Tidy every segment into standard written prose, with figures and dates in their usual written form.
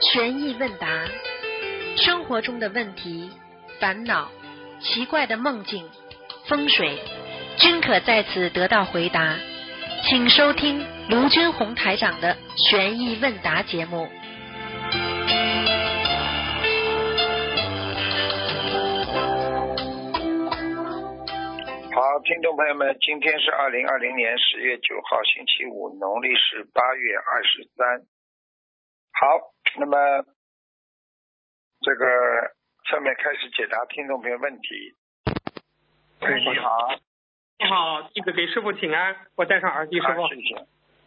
悬疑问答，生活中的问题、烦恼、奇怪的梦境、风水，均可在此得到回答。请收听卢军红台长的悬疑问答节目。 好，听众朋友们，今天是2020年10月9号，星期五，农历是8月23。好，那么这个下面开始解答听众朋友问题。你好。 你好，弟子给师父请安，我戴上耳机，师父。 谢谢。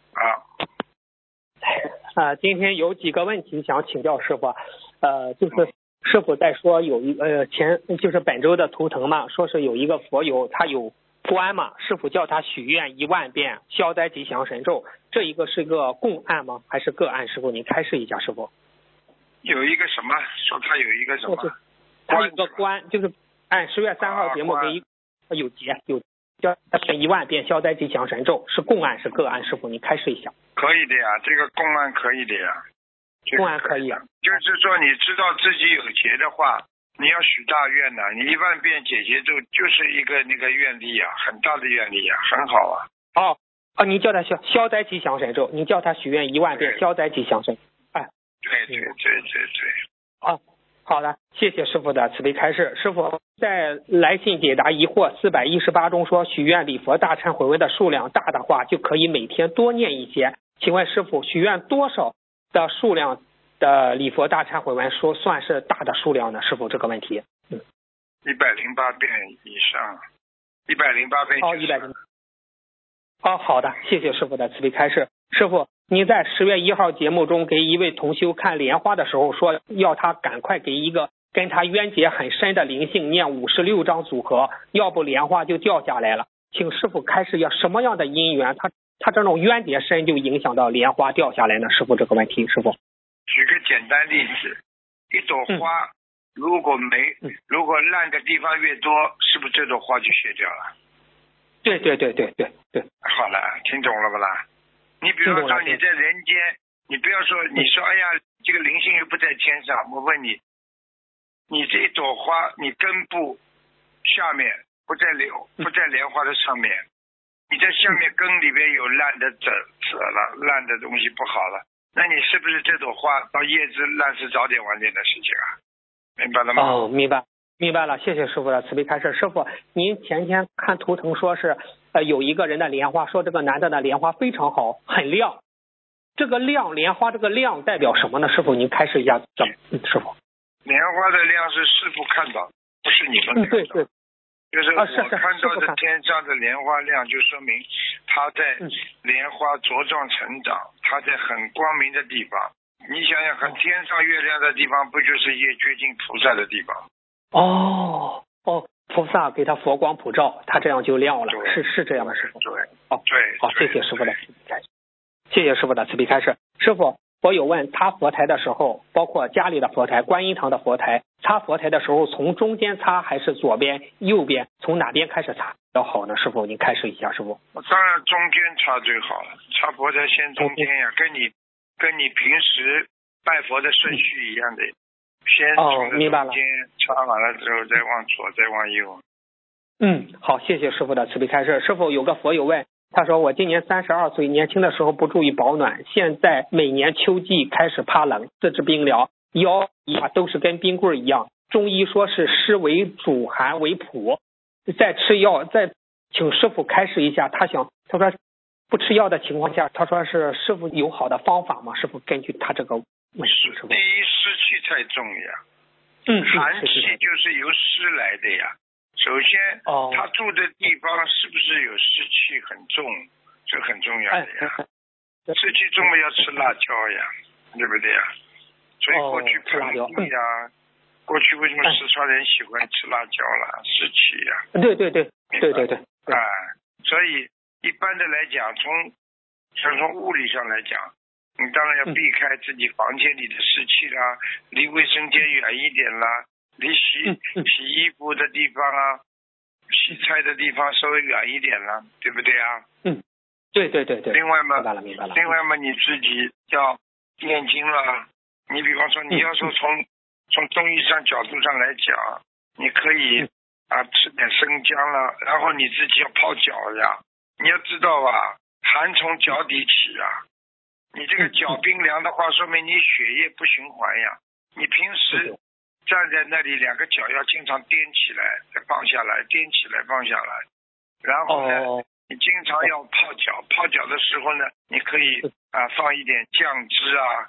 今天有几个问题想请教师父，就是师父在说有一就是本周的图腾嘛，说是有一个佛友他有关嘛，师父叫他许愿10000遍消灾吉祥神咒，这一个是个共案吗？还是个案？师父您开示一下，师父。 有一个什么？说他有一个什么？ 他有个关，就是按10月3号节目给一有叫他选10000遍消灾吉祥神咒，是共案是个案？师父您开示一下。 可以的呀，这个共案可以的呀。 共案可以啊。 就是说你知道自己有劫的话，你要许大愿呐，你10000遍解结咒就是一个那个愿力啊，很大的愿力啊，很好啊。 您叫他消灾吉祥神咒，您叫他许愿10000遍消灾吉祥神咒。 对。 好的，谢谢师父的慈悲开示。师父在来信解答疑惑418中说，许愿礼佛大忏悔文的数量大的话，就可以每天多念一些。请问师父，许愿多少的数量的礼佛大忏悔文说算是大的数量呢？师父这个问题。 108遍以上，108遍。 108。好的，谢谢师父的慈悲开示。师父，您在10月1号节目中给一位同修看莲花的时候说，要他赶快给一个跟他冤结很深的灵性念56张组合，要不莲花就掉下来了。请师父开示一下什么样的因缘，他这种冤结深就影响到莲花掉下来呢？师父这个问题，师父。 举个简单例子，一朵花如果烂的地方越多，是不是这朵花就谢掉了？ 对。 好了，听懂了不啦？你比如说你在人间，你不要说你说哎呀这个灵性又不在天上，我问你，你这一朵花你根部下面不在莲花的上面，你在下面根里边有烂的褶了，烂的东西不好了，那你是不是这朵花到叶子烂是早点晚点的事情啊？明白了吗？ 明白了，谢谢师父的慈悲开示。师父，您前天看图腾说是有一个人的莲花，说这个男的莲花非常好，很亮。这个亮，莲花这个亮代表什么呢？师父您开示一下。师父， 莲花的亮是师父看到，不是你们看到。 对， 就是我看到的天上的莲花亮，就说明它在莲花茁壮成长，它在很光明的地方。你想想，天上月亮的地方，不就是越接近菩萨的地方？ 菩萨给他佛光普照，他这样就亮了，是这样的，师父。 对。 好，谢谢师父的慈悲开示。谢谢师父的慈悲开示。师父，我有问擦佛台的时候，包括家里的佛台、观音堂的佛台，擦佛台的时候从中间擦还是左边、右边，从哪边开始擦比较好呢？师父您开示一下，师父。 当然中间擦最好了，擦佛台先中间呀，跟你平时拜佛的顺序一样的。先从中间擦完了之后，再往左，再往右。 好，谢谢师父的慈悲开示。师父，有个佛友问，他说我今年32岁，年轻的时候不注意保暖，现在每年秋季开始怕冷，四肢冰凉，腰都是跟冰棍一样。中医说是湿为主，寒为辅，在吃药，再请师父开示一下。他说不吃药的情况下，他说是师父有好的方法吗？师父根据他这个问题，师父。 第一，湿气太重呀。寒气就是由湿来的呀。首先，他住的地方是不是有湿气很重，这很重要的呀。湿气重了要吃辣椒呀，对不对呀？所以过去盆地呀，过去为什么四川人喜欢吃辣椒了？湿气呀。 对。 所以一般的来讲，从物理上来讲，你当然要避开自己房间里的湿气啦，离卫生间远一点啦，离洗衣服的地方啊，洗菜的地方稍微远一点啦，对不对啊？ 对。 另外嘛， 明白了。 另外嘛，你自己要念经啦， 你比方说，你要说从中医上角度上来讲，你可以吃点生姜了，然后你自己要泡脚呀。你要知道啊，寒从脚底起啊。你这个脚冰凉的话，说明你血液不循环呀。你平时站在那里，两个脚要经常踮起来，再放下来，踮起来，放下来。然后呢，你经常要泡脚，泡脚的时候呢，你可以放一点姜汁啊，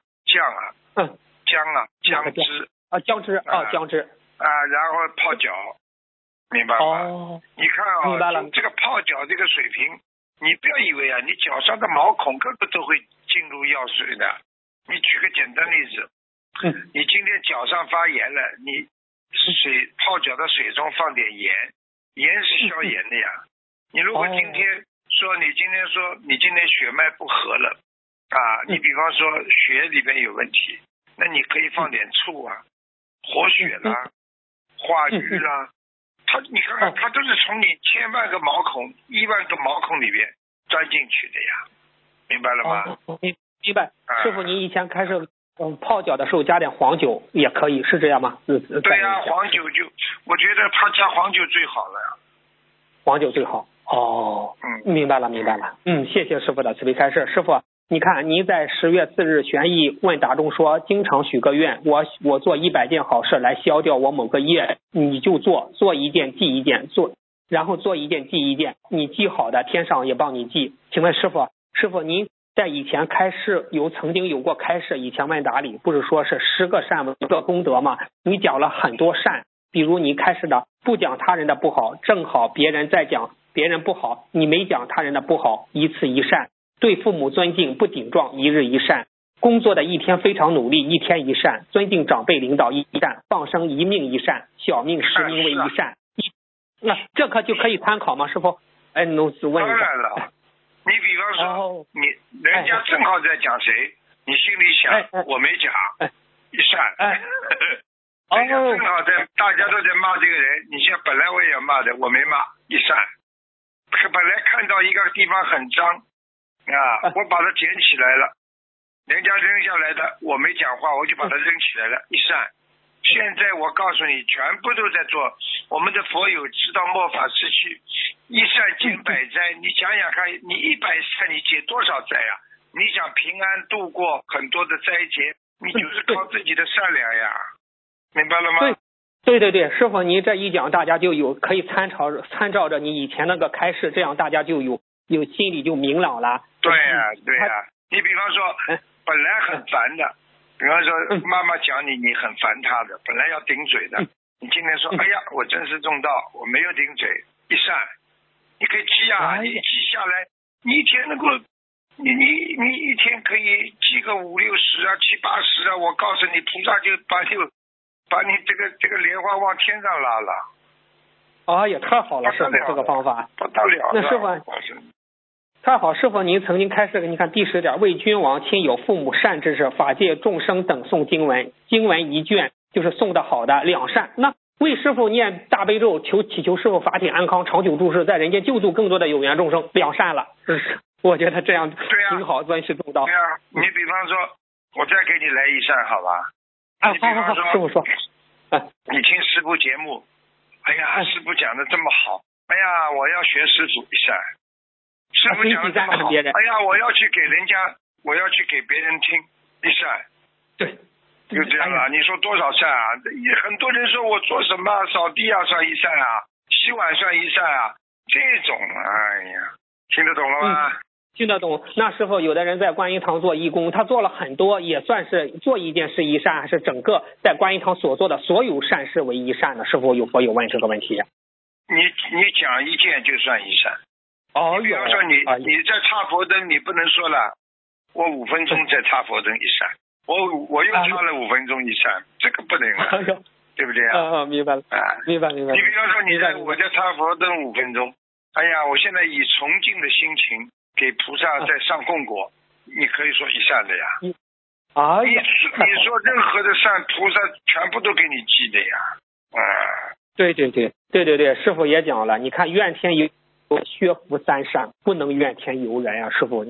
姜汁姜汁然后泡脚，明白吗？你看明白了。 这个泡脚这个水平，你不要以为你脚上的毛孔个个都会进入药水的。你举个简单例子，你今天脚上发炎了，你泡脚的水中放点盐，盐是消炎的呀。你如果今天说你今天血脉不和了你比方说血里边有问题，那你可以放点醋活血啦，化瘀啦，你看看它都是从你千万个毛孔、亿万个毛孔里边钻进去的呀，明白了吗？ 明白。师傅，您以前开始泡脚的时候加点黄酒也可以，是这样吗？ 对呀，黄酒我觉得他加黄酒最好了呀。 黄酒最好。明白了。谢谢师傅的慈悲开示。师傅，你看您在10月4日悬疑问答中说，经常许个愿，我做100件好事来消掉我某个业，你就做一件记一件，然后做一件记一件，你记好的天上也帮你记。请问师傅您在以前开示曾经有过开示，以前问答里不是说是10个善1个功德吗？你讲了很多善，比如你开示的不讲他人的不好，正好别人在讲别人不好，你没讲他人的不好，一次一善，对父母尊敬不顶撞，一日一善，工作的一天非常努力，一天一善，尊敬长辈领导一善，放生一命一善，小命10命为一善。那这可就可以参考吗？师傅？弄是问一下。 当然了，你比方说人家正好在讲谁，你心里想我没讲一善。人家正好大家都在骂这个人，你像本来我也要骂的，我没骂一善。本来看到一个地方很脏我把它捡起来了，人家扔下来的我没讲话，我就把它扔起来了，一善。现在我告诉你，全部都在做。我们的佛友知道末法时期一善减百灾，你想想看，你100善你解多少灾啊？你想平安度过很多的灾劫，你就是靠自己的善良呀，明白了吗？ 对，师傅您这一讲，大家就可以参照着你以前那个开示，这样大家就有心里就明朗了。 对呀，你比方说本来很烦的，比方说妈妈讲你很烦她的，本来要顶嘴的，你今天说哎呀我真是中道，我没有顶嘴，一善，你可以记你记下来，你一天能够你一天可以记个50、60、70、80我告诉你，菩萨就把你这个莲花往天上拉了。 也太好了，师傅这个方法不得了。 那师傅太好，师傅您曾经开示，你看第10点，为君王亲友父母善知识法界众生等诵经文，经文一卷就是诵的好的2善。那为师傅念大悲咒，祈求师傅法体安康，长久住世，在人间救度更多的有缘众生，2善了。我觉得这样挺好，尊师重道。 对你比方说我再给你来一善好吧？你比方说师傅说你听师父节目，哎呀师父讲的这么好，哎呀我要学师父一善，师父讲的这么好，哎呀我要去给别人听一善。 对， 就这样了。你说多少善啊？很多人说我做什么扫地算一善洗碗算一善这种哎呀，听得懂了吗？ 听得懂。那师傅有的人在观音堂做义工，他做了很多，也算是做一件事一善，还是整个在观音堂所做的所有善事为一善的？师傅有问这个问题。 你讲一件就算一善。比方说你在擦佛灯，你不能说了我5分钟在擦佛灯一善，我又擦了5分钟一善，这个不能对不对明白了。明白。你比方说我在擦佛灯5分钟，哎呀我现在以崇敬的心情给菩萨在上供果，你可以说一善的呀。你说任何的善，菩萨全部都给你记的呀。 对，师傅也讲了，你看怨天尤削福3善，不能怨天尤人师傅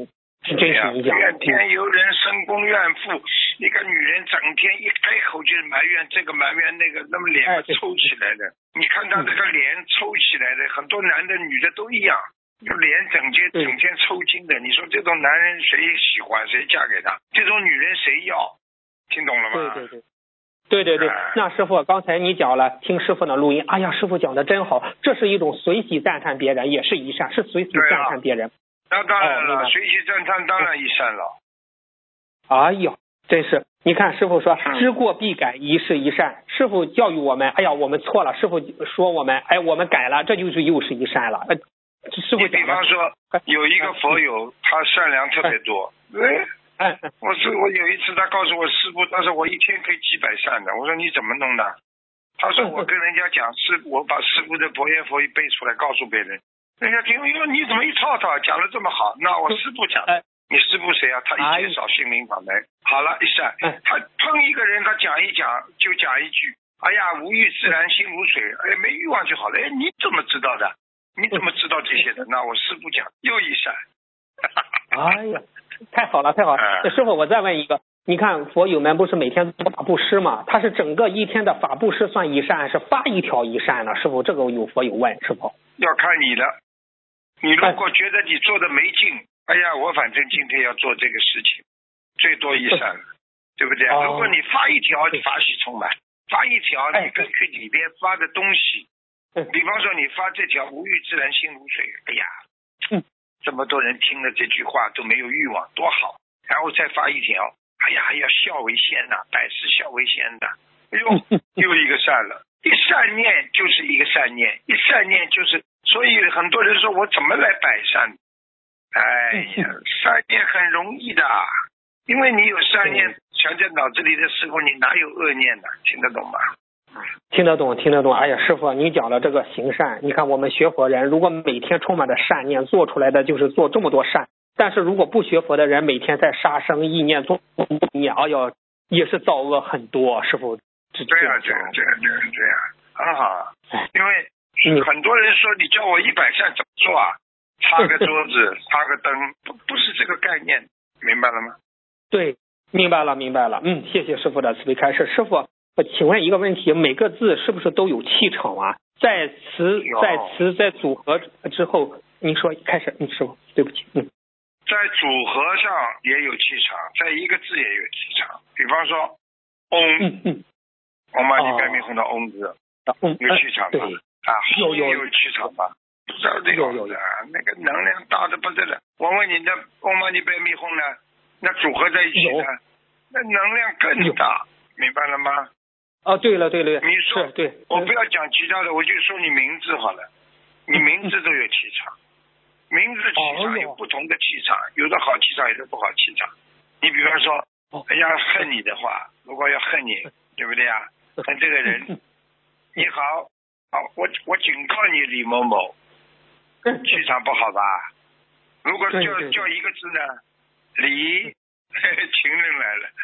是真是你讲。 怨天尤人，生公怨妇。一个女人整天一开口就是埋怨这个埋怨那个，那么脸抽起来的。你看她这个脸抽起来的，很多男的女的都一样，就脸整天抽筋的。你说这种男人谁喜欢，谁嫁给他？这种女人谁要？听懂了吗？ 对，那师傅刚才你讲了，听师傅的录音，哎呀，师傅讲的真好，这是一种随喜赞叹别人，也是一善，是随喜赞叹别人。 那当然了，随喜赞叹当然一善了。 哎呦，真是，你看师傅说知过必改，一是一善。师傅教育我们，哎呀，我们错了，师傅说我们，哎，我们改了，这就是又是一善了。师傅讲的。 比方说有一个佛友，他善良特别多，我有一次他告诉我师父，但是我一天可以几百善的。我说你怎么弄的？他说我跟人家讲我把师父的佛言佛语背出来告诉别人，人家听哟你怎么一套套讲的这么好？那我师父讲的。你师父谁啊？他一介绍心灵法门，好了一善，他碰一个人，他讲一讲就讲一句，哎呀无欲自然心如水，哎没欲望就好了。哎你怎么知道的？你怎么知道这些的？那我师父讲又一善。 哎呀，太好了太好了！师傅我再问一个，你看佛友们不是每天做法布施吗？他是整个一天的法布施算一善，是发一条一善呢？师傅这个有佛友问师傅。 要看你的，你如果觉得你做的没劲，哎呀我反正今天要做这个事情，最多一善，对不对？如果你发一条法喜充满，发一条你根据里边发的东西，比方说你发这条无欲自然心如水，哎呀这么多人听了这句话都没有欲望，多好！然后再发一条，哎呀，要孝为先呐，百事孝为先的，哎呦，又一个善了。一善念就是一个善念，一善念就是，所以很多人说我怎么来摆善？哎呀，善念很容易的，因为你有善念存在脑子里的时候，你哪有恶念呢？听得懂吗？ 听得懂。哎呀，师傅，你讲了这个行善，你看我们学佛人，如果每天充满着善念，做出来的就是做这么多善。但是如果不学佛的人，每天在杀生意念做意念，哎呀，也是造恶很多。师傅， 对呀，很好。因为很多人说你叫我100善怎么做啊？擦个桌子，擦个灯，不是这个概念，明白了吗？ 对，明白了。谢谢师傅的慈悲开示。师傅，请问一个问题，每个字是不是都有气场啊？在在组合之后，您说开始，师傅，对不起， 在组合上也有气场，在一个字也有气场。比方说，嗡，嗡嘛呢叭咪吽的嗡字，有气场吧？有气场吧？不知道这个那个能量大的不得了。我问你，那嗡嘛呢叭咪吽呢？那组合在一起呢？那能量更大，明白了吗？ 对了， 你说对， 我不要讲其他的，我就说你名字好了，你名字都有气场，名字气场有不同的气场，有的好气场，有的不好气场。你比方说，要恨你的话，如果要恨你，对不对啊？恨这个人，你好，我警告你李某某，气场不好吧？如果叫一个字呢，李。情人来了，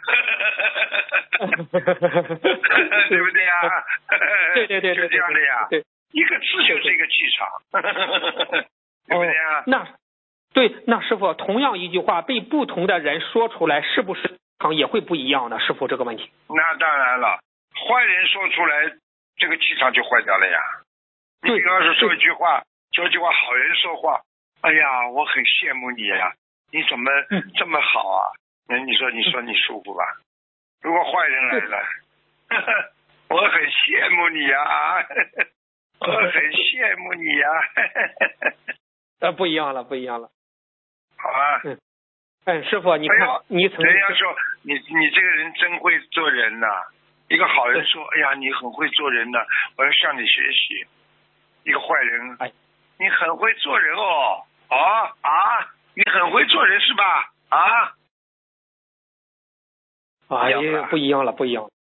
对不对呀？ 对， 就这样的呀。 对， 一个字就是一个气场，对不对呀？ 那师傅，同样一句话被不同的人说出来，是不是也会不一样呢？师傅这个问题。 那当然了，坏人说出来，这个气场就坏掉了呀。你比方说说一句话，好人说话，哎呀，我很羡慕你呀，你怎么这么好啊？你说你舒服吧？如果坏人来了，我很羡慕你啊，我很羡慕你啊。 不一样了。 好吧。 师傅，你看，你曾经人家说你这个人真会做人呐。一个好人说，哎呀，你很会做人呐，我要向你学习。一个坏人，你很会做人哦，你很会做人是吧？ 哎呀，不一样了。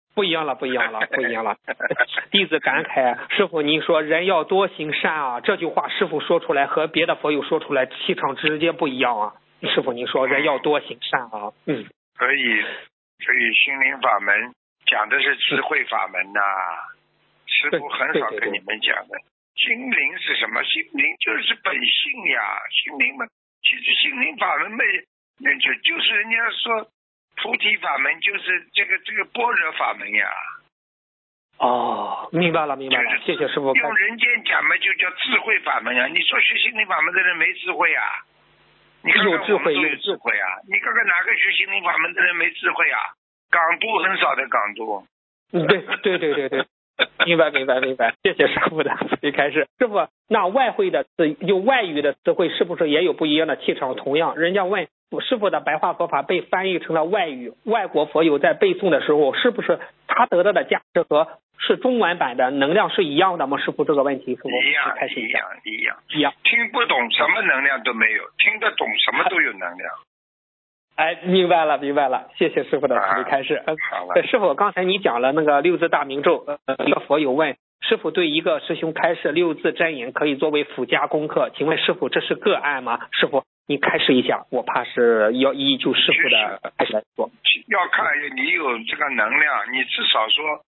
弟子感慨，师傅您说人要多行善啊，这句话师傅说出来和别的佛友说出来气场直接不一样啊。师傅您说人要多行善啊。 所以心灵法门讲的是智慧法门呐，师傅很少跟你们讲的。心灵是什么？心灵就是本性呀，心灵嘛，其实心灵法门就是人家说菩提法门就是这个般若法门呀。 哦，明白了，谢谢师傅。 用人间讲嘛，就叫智慧法门啊。你说学心灵法门的人没智慧啊？你看看我们都有智慧啊！你看看哪个学心灵法门的人没智慧啊？港督很少的港督。 对，明白，谢谢师傅的一开始。师傅，那外语的词汇是不是也有不一样的气场？同样，人家问师傅的白话佛法被翻译成了外语，外国佛友在背诵的时候，是不是他得到的价值和是中文版的能量是一样的吗？师傅这个问题，师傅开始一样。 听不懂什么能量都没有，听得懂什么都有能量。 哎，明白了，谢谢师傅的慈悲开示。师傅，刚才你讲了那个六字大明咒，一个佛友问师傅对一个师兄开示六字真言可以作为附加功课，请问师傅这是个案吗？师傅你开示一下，我怕是要依据师傅的开始来说。 要看你有这个能量，你至少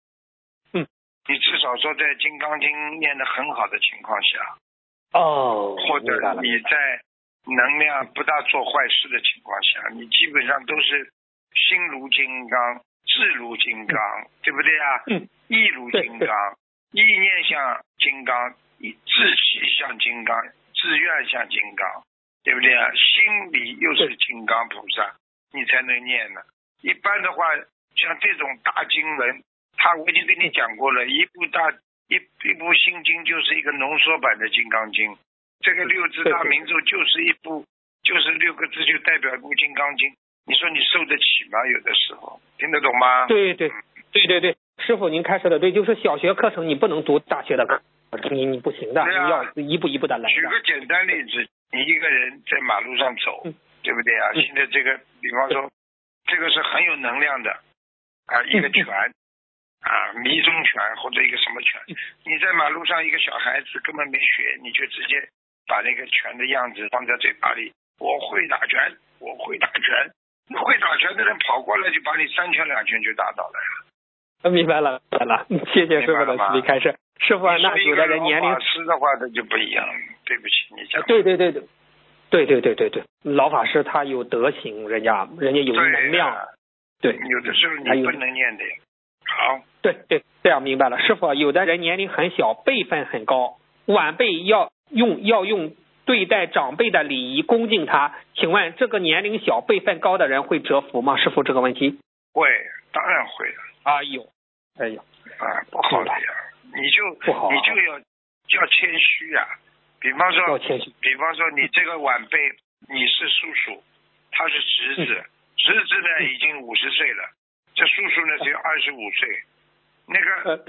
说在金刚经念得很好的情况下，或者你在能量不大做坏事的情况下，你基本上都是心如金刚，智如金刚，对不对啊？意如金刚，意念像金刚，志气像金刚，志愿像金刚，对不对啊？心里又是金刚菩萨，你才能念呢。一般的话，像这种大经文，我已经跟你讲过了，一部心经就是一个浓缩版的金刚经。这个六字大明咒就是就是6个字就代表一部金刚经，你说你受得起吗？有的时候听得懂吗？ 对，师傅您开始的对，就是小学课程你不能读大学的课，你不行的，你要一步一步的来。 举个简单例子，你一个人在马路上走，对不对啊？现在这个，比方说，这个是很有能量的啊，一个拳啊，迷踪拳或者一个什么拳，你在马路上一个小孩子根本没学，你就直接把那个拳的样子放在嘴巴里，我会打拳，会打拳的人跑过来就把你3拳2拳就打倒了呀。 明白了，谢谢师傅的慈悲开示。师傅，那有的人年龄法师的话那就不一样，对不起，你讲。 对，老法师他有德行，人家有能量，对， 有的时候你不能念的。好， 对，这样明白了。师傅，有的人年龄很小，辈分很高，晚辈要用对待长辈的礼仪恭敬他，请问这个年龄小辈分高的人会折福吗？师傅这个问题。 会，当然会了。 哎呦， 不好的呀，你就要谦虚呀。比方说你这个晚辈你是叔叔，他是侄子，侄子呢已经50岁了，这叔叔呢只有25岁，那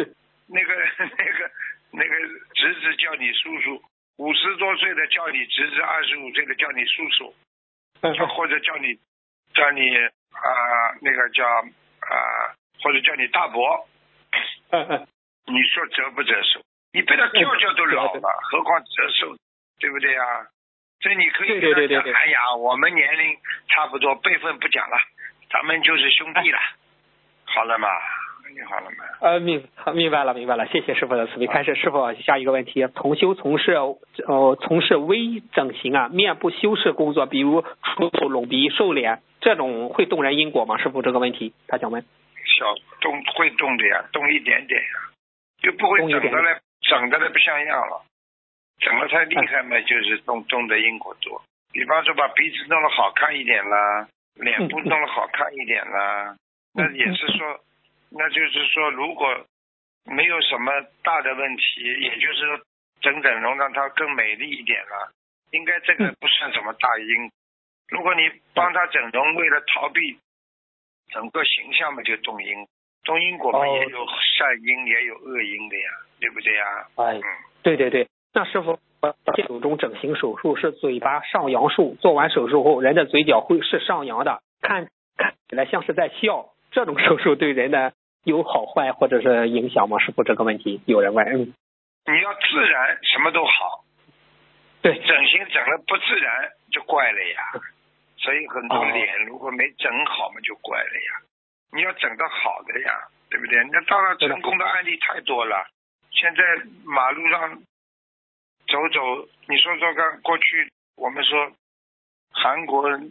个侄子叫你叔叔，50多岁的叫你侄子，25岁的叫你叔叔，或者叫你那个叫或者叫你大伯，你说折不折寿？你被他叫都老了，何况折寿，对不对啊？所以你可以跟他讲，哎呀，我们年龄差不多，辈分不讲了，咱们就是兄弟了，好了吗？你好了吗？ 明白了，谢谢师傅的慈悲开示。师傅，下一个问题，从事微整形啊，面部修饰工作，比如除皱、隆鼻、瘦脸，这种会动人因果吗？师傅这个问题他想问。 会动的呀，动一点点呀，就不会整的不像样了，整得太厉害嘛，就是动的因果多。比方说把鼻子弄得好看一点啦，脸部弄得好看一点啦，那就是说如果没有什么大的问题，也就是说整容让它更美丽一点了，应该这个不算什么大因。如果你帮他整容，为了逃避整个形象嘛，就动因果嘛，也有善因也有恶因的呀，对不对呀？ 对。那师傅，这种整形手术是嘴巴上扬术，做完手术后人的嘴角会是上扬的，看起来像是在笑，这种手术对人的有好坏或者是影响吗？师傅这个问题有人问。 你要自然什么都好， 对， 整形整了不自然就怪了呀。所以很多脸如果没整好嘛，就怪了呀。你要整得好的呀，对不对？那当然成功的案例太多了。现在马路上走，你说看，过去我们说韩国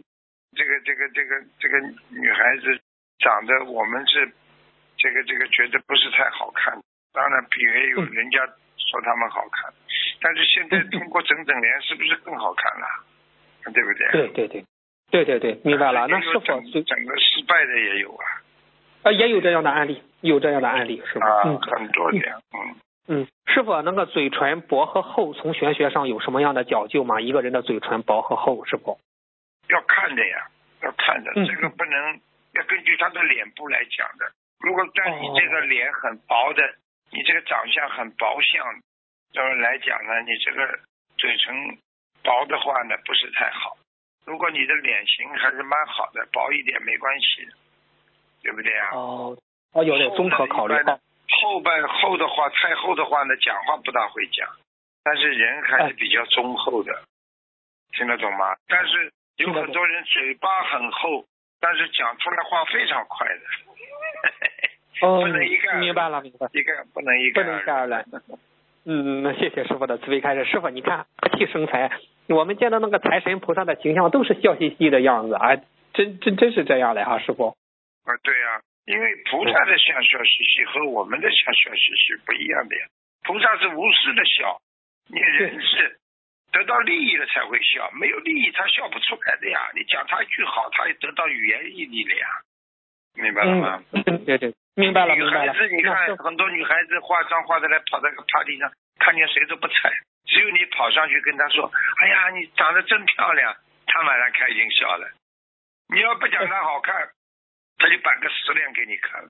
这个女孩子长得我们是这个觉得不是太好看，当然也有人家说他们好看，但是现在通过整脸是不是更好看了？对不对？ 对，明白了。那是否整个失败的也有啊？ 也有这样的案例，是吧？ 很多的。 师傅，那个嘴唇薄和厚，从玄学上有什么样的讲究吗？一个人的嘴唇薄和厚，师傅？ 要看的呀，要看的，这个不能要根据他的脸部来讲的。如果在你这个脸很薄的，你这个长相很薄相来讲呢，你这个嘴唇薄的话呢，不是太好。如果你的脸型还是蛮好的，薄一点没关系，对不对啊？ 有点综合考虑。 厚的话，太厚的话呢，讲话不大会讲，但是人还是比较忠厚的，听得懂吗？但是有很多人嘴巴很厚，但是讲出来话非常快的。不能一概明白了， 不能一概而论。 谢谢师傅的慈悲开示。师傅，你看气生财，我们见到那个财神菩萨的形象都是笑嘻嘻的样子啊，真是这样的哈，师傅。 对呀，因为菩萨的笑嘻嘻和我们的笑嘻嘻不一样的呀。菩萨是无私的笑，你人是得到利益了才会笑，没有利益他笑不出来的呀。你讲他一句好，他也得到语言毅力了呀，明白了吗？ 对，明白了。 女孩子，你看很多女孩子化妆化的来跑到个 party 上，看见谁都不睬，只有你跑上去跟她说：“哎呀，你长得真漂亮。”她马上开心笑了。你要不讲她好看，她就摆个实脸给你看。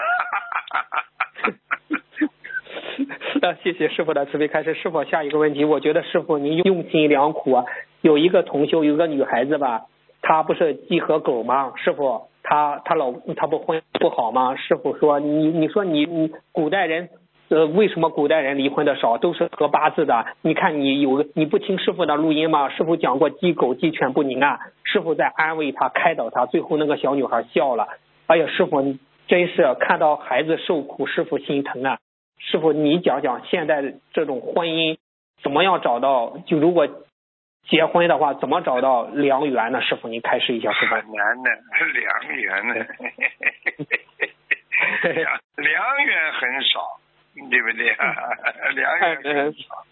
谢谢师傅的慈悲开示。师傅，下一个问题，我觉得师傅您用心良苦啊。有一个同修，有个女孩子吧，她不是鸡和狗吗？师傅，她不婚不好吗？师傅说你说你古代人为什么古代人离婚的少，都是合八字的？你看你不听师傅的录音吗？师傅讲过鸡狗鸡犬不宁啊，师傅在安慰她开导她，最后那个小女孩笑了。哎呀，师傅真是看到孩子受苦，师傅心疼啊。师傅你讲讲现在这种婚姻怎么样找到，就如果结婚的话怎么找到良缘呢？师傅您开示一下。师傅很难的，良缘呢良缘很少，对不对啊？良缘很少。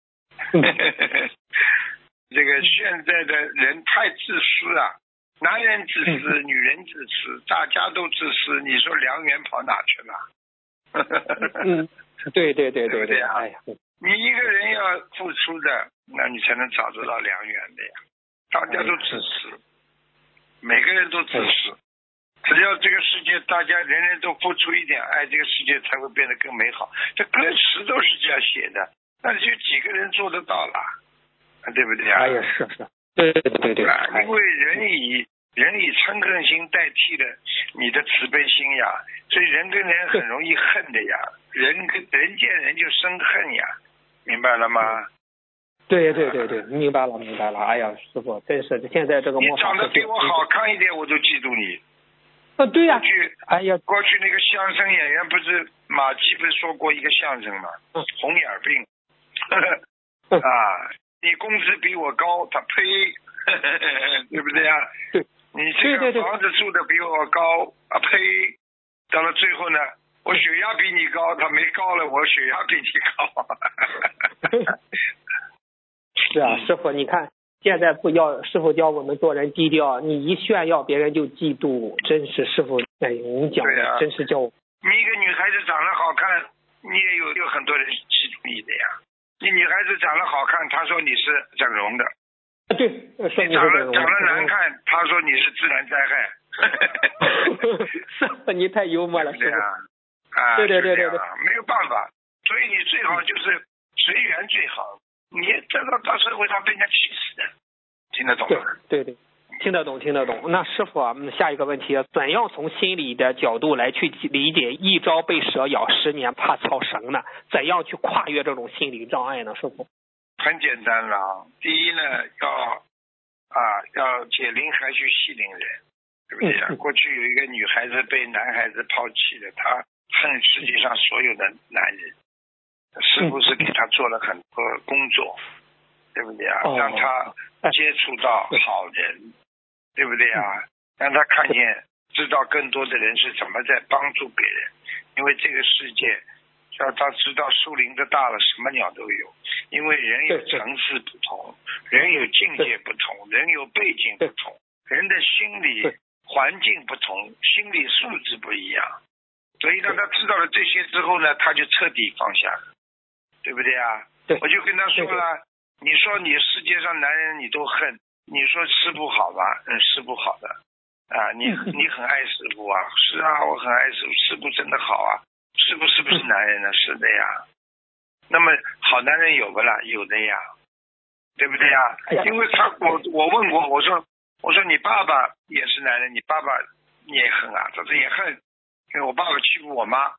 这个现在的人太自私啊，男人自私，女人自私，大家都自私，你说良缘跑哪去了？ 对啊！ 哎呀， 你一个人要付出的，那你才能找得到良缘的呀。大家都自私，每个人都自私。只要这个世界大家人人都付出一点爱，这个世界才会变得更美好。这歌词都是这样写的，但是就几个人做得到了，对不对啊？ 哎呀，是，对。 因为人以嗔恨心代替了你的慈悲心呀，所以人跟人很容易恨的呀，人见人就生恨呀，明白了吗？ 对，明白了。哎呀，师傅真是现在这个你长得比我好看一点，我都嫉妒你。 对呀。 过去那个相声演员不是马季不是说过一个相声吗？红眼病。你工资比我高，他呸，对不对啊？ 对。 你这个房子住的比我高，呸！到了最后呢，我血压比你高，他没高了，我血压比你高。 是啊，师傅，你看现在师傅教我们做人低调，你一炫耀别人就嫉妒，真是师傅你讲的真是叫我。 你一个女孩子长得好看，你也有很多人嫉妒你的呀。你女孩子长得好看，她说你是整容的。 对， 你长得难看，他说你是自然灾害。 师傅你太幽默了，师傅。 对，没有办法，所以你最好就是随缘最好。你这个到社会上被人家气死的，听得懂吗？ 对，听得懂。那师傅啊，下一个问题，怎样从心理的角度来去理解一朝被蛇咬10年怕草绳呢？怎样去跨越这种心理障碍呢？师傅？ 很简单了，第一呢，要解铃还须系铃人，对不对啊？过去有一个女孩子被男孩子抛弃了，她恨世界上所有的男人，师父是给她做了很多工作，对不对啊？让她接触到好人， 对不对啊？让他看见，知道更多的人是怎么在帮助别人，因为这个世界让他知道树林的大了，什么鸟都有，因为人有层次不同，人有境界不同，人有背景不同，人的心理环境不同，心理素质不一样，所以当他知道了这些之后呢，他就彻底放下了，对不对啊？我就跟他说了，你说你世界上男人你都恨，你说师父好吧？师父好的啊，你很爱师父啊？是啊，我很爱师父，师父真的好啊。师父是不是男人呢？是的呀。那么好男人有不啦？有的呀，对不对呀？因为我问过，我说你爸爸也是男人，你爸爸你也恨啊？他说也恨，因为我爸爸欺负我妈。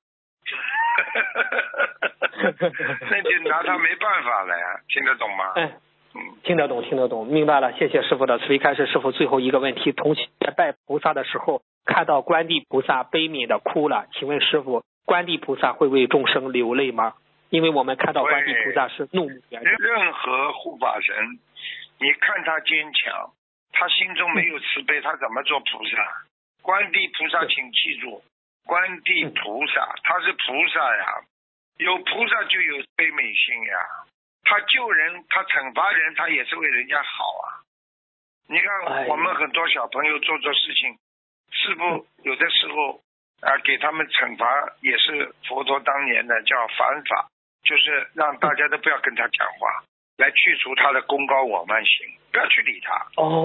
那就拿他没办法了呀，听得懂吗？ 听得懂，明白了。谢谢师父的慈悲开示。师父最后一个问题，同学在拜菩萨的时候看到观地菩萨悲悯的哭了，请问师父，观地菩萨会为众生流泪吗？因为我们看到观地菩萨是怒目圆睁。 任何护法神，你看他坚强，他心中没有慈悲，他怎么做菩萨？观地菩萨，请记住，观地菩萨他是菩萨呀，有菩萨就有悲悯心呀。他救人，他惩罚人，他也是为人家好啊。你看我们很多小朋友做事情，师父有的时候给他们惩罚，也是佛陀当年的叫反法，就是让大家都不要跟他讲话，来去除他的功高我慢心，不要去理他。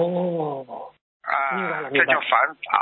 这叫反法。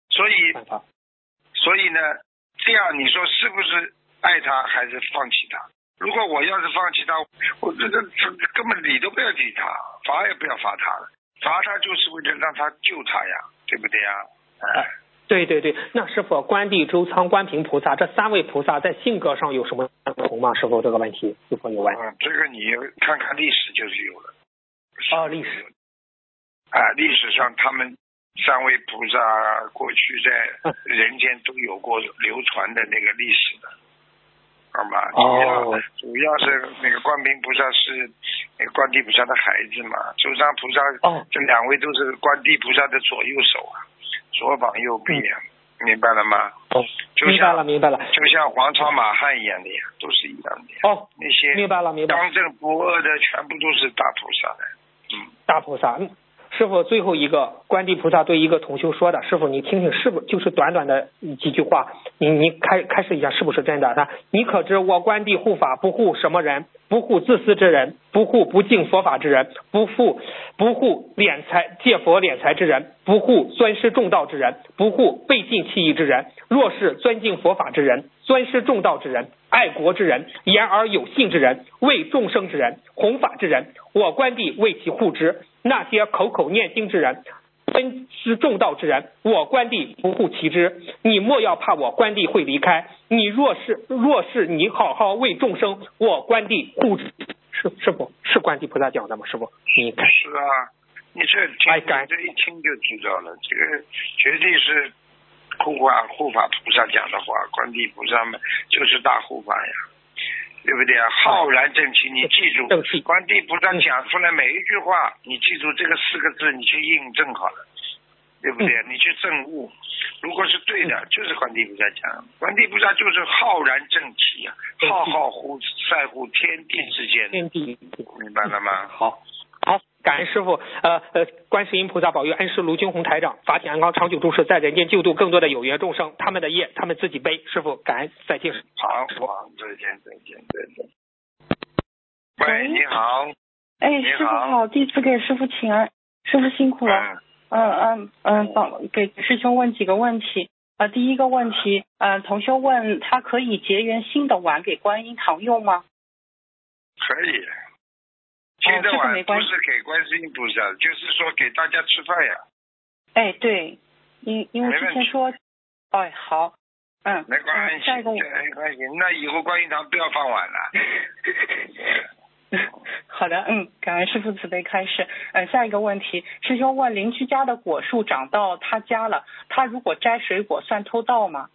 所以呢，这样你说是不是爱他还是放弃他？如果我要是放弃他，我这根本理都不要理他，罚也不要罚他了，罚他就是为了让他救他呀，对不对呀？ 对，那师父，观地、周仓、观平菩萨这三位菩萨在性格上有什么不同吗？师父，这个问题师父有问。 这个你看看历史就是有了。 历史。 历史上他们三位菩萨过去在人间都有过流传的那个历史的。好吧，主要是那个观平菩萨是那个观地菩萨的孩子嘛，周仓菩萨这两位都是观地菩萨的左右手啊，左膀右臂啊，明白了吗？明白了，就像黄草马汉一样的呀，都是一样的。那些明白了， 刚正不阿的全部都是大菩萨的。 大菩萨。师父，最后一个观地菩萨对一个同修说的，师父你听听是不就是短短的几句话，你开示一下是不是真的？你可知我观地护法不护什么人？不护自私之人，不护不敬佛法之人，不护借佛敛财之人，不护尊师重道之人，不护背信弃义之人。若是尊敬佛法之人，尊师重道之人，爱国之人，言而有信之人，为众生之人，弘法之人，我观地为其护之。那些口口念经之人，尊师重道之人，我观地不护其之。你莫要怕我观地会离开，你若是你好好为众生，我观地护之。师父是观地菩萨讲的吗？师父你看是啊，你这一听就知道了，这个绝对是护法菩萨讲的话，观地菩萨们就是大护法呀，对不对啊？浩然正气，你记住，观地菩萨讲出来每一句话，你记住这个4个字，你去印证好了，对不对？你去证悟，如果是对的，就是观地菩萨讲，观地菩萨就是浩然正气啊，浩乎在乎天地之间，明白了吗？ 好，感恩师父。观世音菩萨保佑恩师卢军宏台长法体安康长久住世，在人间救度更多的有缘众生，他们的业他们自己背。师父感恩，再见。 好，再见。喂，你好。 师父好，弟子给师父请安，师父辛苦了。给师兄问几个问题。第一个问题，同修问他可以结缘新的碗给观音堂用吗？ 可以。新的碗不是给观世音菩萨，就是说给大家吃饭呀。 对，因为之前说，好， 没关系， 下一个没关系，那以后观音堂不要放碗了。 好的，感恩师父慈悲开示。下一个问题，师兄问邻居家的果树长到他家了，他如果摘水果算偷盗吗？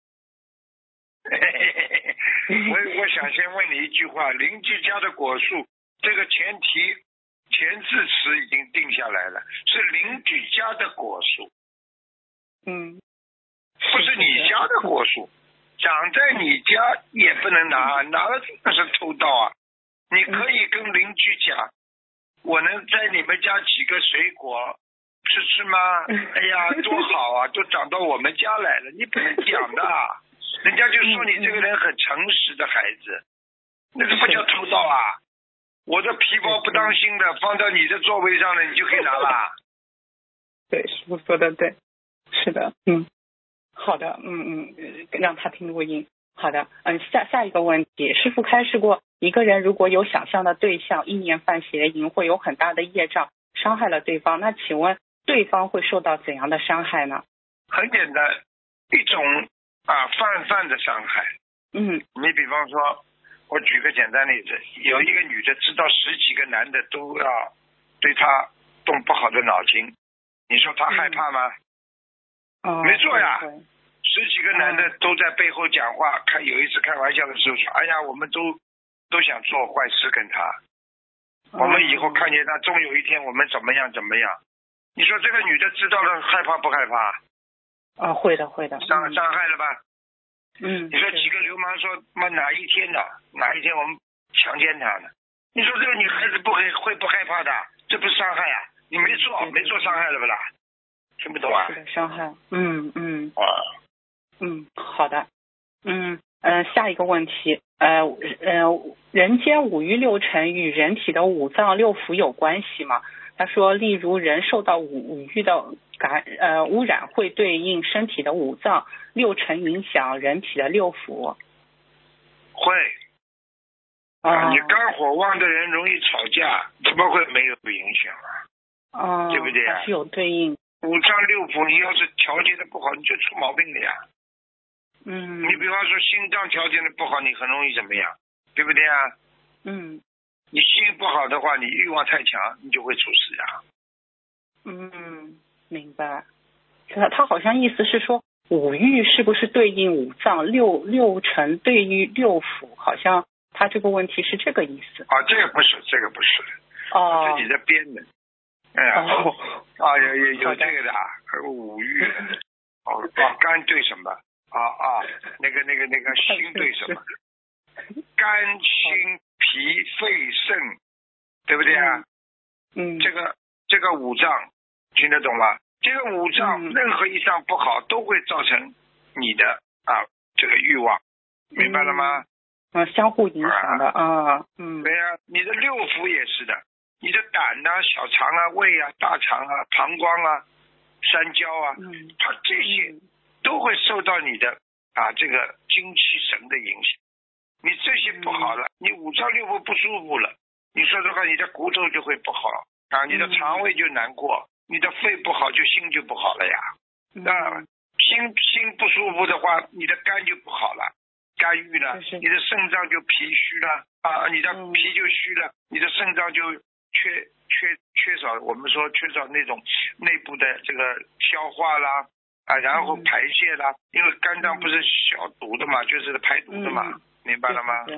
我想先问你一句话，邻居家的果树这个前字词已经定下来了，是邻居家家的果树， 不是你家的果树，长在你家也不能拿，拿了那是偷盗啊！你可以跟邻居讲，我能在你们家几个水果吃吗？哎呀，多好啊，都长到我们家来了，你不能讲的，人家就说你这个人很诚实的孩子，那个不叫偷盗啊！我的皮包不当心的放到你的座位上了，你就可以拿了。 对，师傅说的对，是的，好的，让他听录音。好的，下一个问题，师父开示过，一个人如果有想象的对象，意念犯邪淫，会有很大的业障，伤害了对方。那请问对方会受到怎样的伤害呢？ 很简单，一种泛的伤害。你比方说，我举个简单例子，有一个女的知道10几个男的都要对她动不好的脑筋，你说她害怕吗？没错呀。10几个男的都在背后讲话，有一次开玩笑的时候说，哎呀，我们都想做坏事跟他，我们以后看见他终有一天我们怎么样，你说这个女的知道了害怕不害怕？ 会的伤害了吧？ 你说几个流氓说哪一天我们强奸他呢？你说这个女孩子会不害怕的？这不是伤害啊？你没做伤害了不啦？听不懂啊？ 是的，伤害。好的。下一个问题，人间5欲6尘与人体的5脏6腑有关系吗？他说，例如人受到五欲的污染，会对应身体的5脏6尘，影响人体的6腑。 会。你肝火旺的人容易吵架，怎么会没有影响啊？对不对啊？ 还是有对应。 5脏6腑，你要是调节的不好，你就出毛病了呀。你比方说心脏调节的不好，你很容易怎么样？对不对啊？你心不好的话，你欲望太强，你就会出事呀。 明白。他好像意思是说5欲是不是对应5脏，6尘对于6腑，好像他这个问题是这个意思。 这个不是。自己在编的。有这个的5欲。肝对什么？那个心对什么？肝、心、脾、肺、肾，对不对啊？这个5脏听得懂吗？这个5脏任何一脏不好，都会造成你的这个欲望，明白了吗？ 相互影响的对呀，你的6腑也是的，你的胆啊、小肠啊、胃啊、大肠啊、膀胱啊、三焦啊，它这些都会受到你的这个精气神的影响。你这些不好了，你5脏6腑不舒服了，你说的话，你的骨头就会不好你的肠胃就难过，你的肺不好就心就不好了呀。心不舒服的话，你的肝就不好了，肝郁了，你的肾脏就脾虚了你的脾就虚了，你的肾脏就缺少，我们说缺少那种内部的这个消化啦然后排泄啦，因为肝脏不是消毒的嘛，就是排毒的嘛，明白了吗？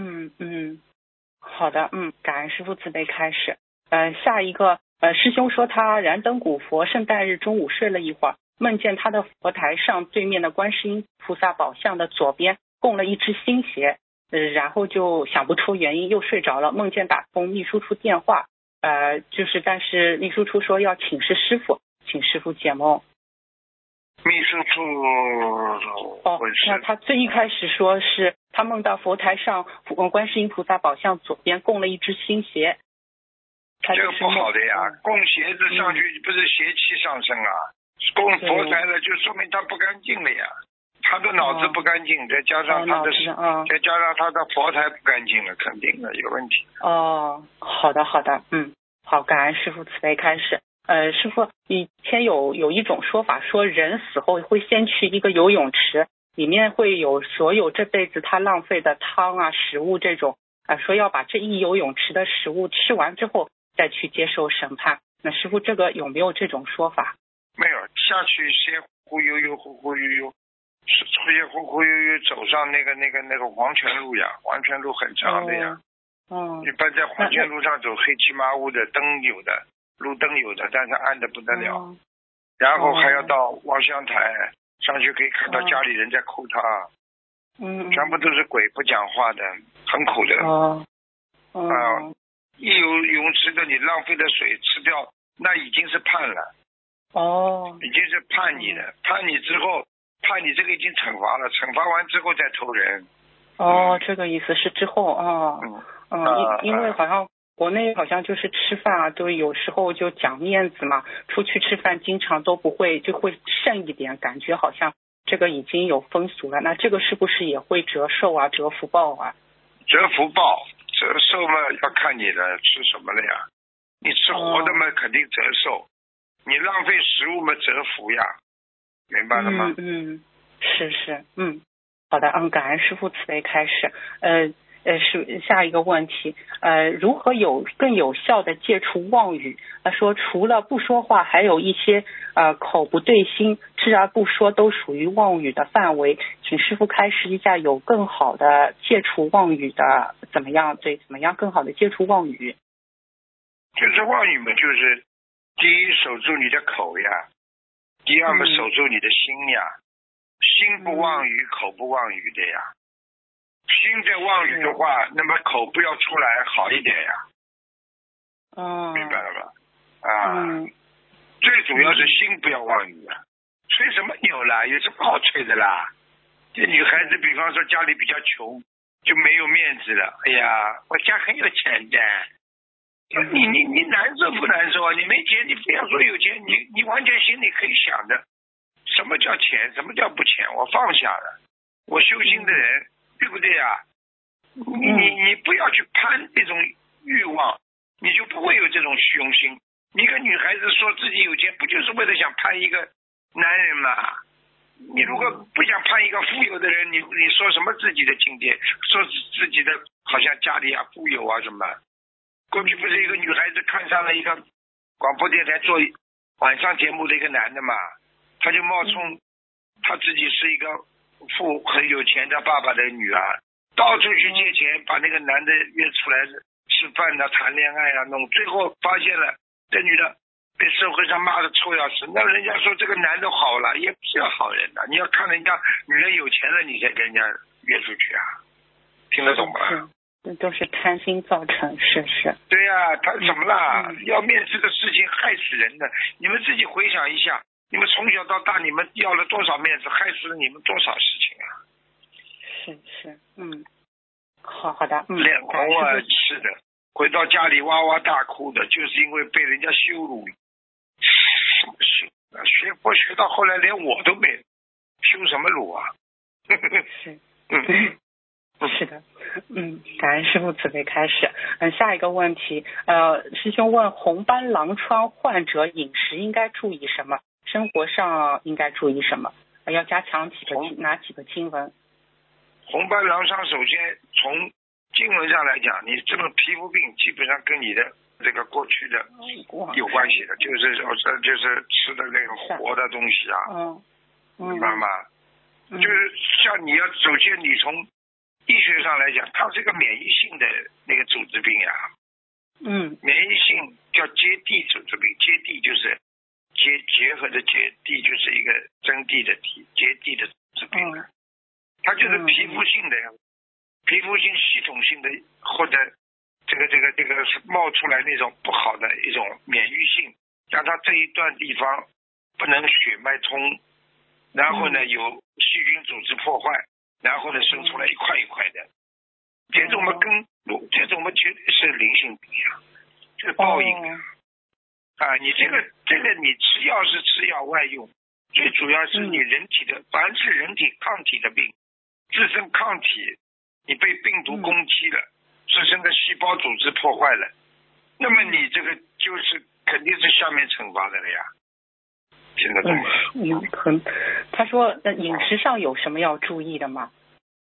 好的，感恩师父慈悲开示。下一个师兄说他燃灯古佛，圣诞日中午睡了一会儿，梦见他的佛台上对面的观世音菩萨宝像的左边供了一只新鞋，然后就想不出原因，又睡着了，梦见打通秘书处电话，但是秘书处说要请示师父，请师父解梦。 秘书处那他最一开始说是他梦到佛台上观世音菩萨宝像左边供了一只新鞋， 这个不好的呀，供鞋子上去不是邪气上升供佛台了就说明他不干净了呀，他的脑子不干净，再加上他的佛台不干净了，肯定的有问题。 好的，好，感恩师父慈悲开示。师父，以前有一种说法，说人死后会先去一个游泳池，里面会有所有这辈子他浪费的汤食物这种说要把这一游泳池的食物吃完之后再去接受审判。那师父，这个有没有这种说法？ 没有，下去先忽悠悠，出去忽悠走上那个黄泉路呀，黄泉路很长的呀。一般在黄泉路上走黑漆麻乌的，灯有的，路灯有的，但是暗的不得了。 然后还要到望乡台上去，可以看到家里人在哭他，全部都是鬼，不讲话的，很苦的。一有泳池的你浪费的水吃掉，那已经是判了。已经是判你的，判你之后，判你这个已经惩罚了，惩罚完之后再投人。 这个意思是之后因为好像国内好像就是吃饭啊，都有时候就讲面子嘛，出去吃饭经常都不会，就会剩一点，感觉好像这个已经有风俗了。那这个是不是也会折寿啊，折福报啊？ 折福报，折寿嘛要看你的吃什么了呀。你吃活的嘛，肯定折寿。你浪费食物嘛，折福呀，明白了吗？ 是，好的，感恩师父慈悲开示。是下一个问题，如何更有效的戒除妄语？他说除了不说话，还有一些口不对心、知而不说，都属于妄语的范围。请师父开示一下，有更好的戒除妄语的怎么样更好的戒除妄语？ 就是妄语嘛，就是第一守住你的口呀，第二嘛守住你的心呀，心不妄语，口不妄语的呀。心在妄语的话，那么口不要出来好一点呀。明白了吧？最主要是心不要妄语啊。吹什么牛啦？有什么好吹的啦？这女孩子，比方说家里比较穷，就没有面子了。哎呀，我家很有钱的。你难受不难受啊？你没钱，你不要说有钱，你完全心里可以想的，什么叫钱，什么叫不钱，我放下了。我修心的人。对不对呀？你不要去攀这种欲望，你就不会有这种虚荣心。你一个女孩子说自己有钱，不就是为了想攀一个男人吗？你如果不想攀一个富有的人，你说什么自己的境界，说自己的好像家里啊富有啊什么？过去不是一个女孩子看上了一个广播电台做晚上节目的一个男的嘛，他就冒充他自己是一个很有钱的爸爸的女儿，到处去借钱，把那个男的约出来吃饭啊、谈恋爱啊弄，最后发现了这女的被社会上骂的臭要死。那人家说这个男的好了，也不是好人的，你要看人家女人有钱了，你才跟人家约出去啊，听得懂吗？ 这都是贪心造成，是。 对呀，他怎么啦？要面子的事情害死人的，你们自己回想一下。你们从小到大，你们要了多少面子，害死了你们多少事情啊！ 是，好的， 脸红啊，是的，回到家里哇哇大哭的，就是因为被人家羞辱。什么羞？学佛学到后来，连我都没羞什么辱啊！ 是的，感恩师父慈悲开始。下一个问题，师兄问红斑狼疮患者饮食应该注意什么？生活上应该注意什么？要加强哪几个经文？ 红斑狼疮，首先从经文上来讲，你这个皮肤病基本上跟你的这个过去的有关系的，就是吃的那个活的东西啊，明白吗？就是像你要首先你从医学上来讲，它是一个免疫性的那个组织病呀。免疫性叫结缔组织病，结缔就是结合的结，缔就是一个征地的缔，结缔的组织病。它就是皮肤性的呀，皮肤性系统性的，或者这个是冒出来那种不好的一种免疫性，让它这一段地方不能血脉通，然后呢有细菌组织破坏，然后呢生出来一块一块的，这种嘛绝对是灵性病呀，这是报应啊！你这个你吃药是吃药外用，最主要是你人体的，凡是人体抗体的病，自身抗体你被病毒攻击了，自身的细胞组织破坏了，那么你这个就是肯定是下面惩罚的了呀，听得懂吗？ 他说饮食上有什么要注意的吗？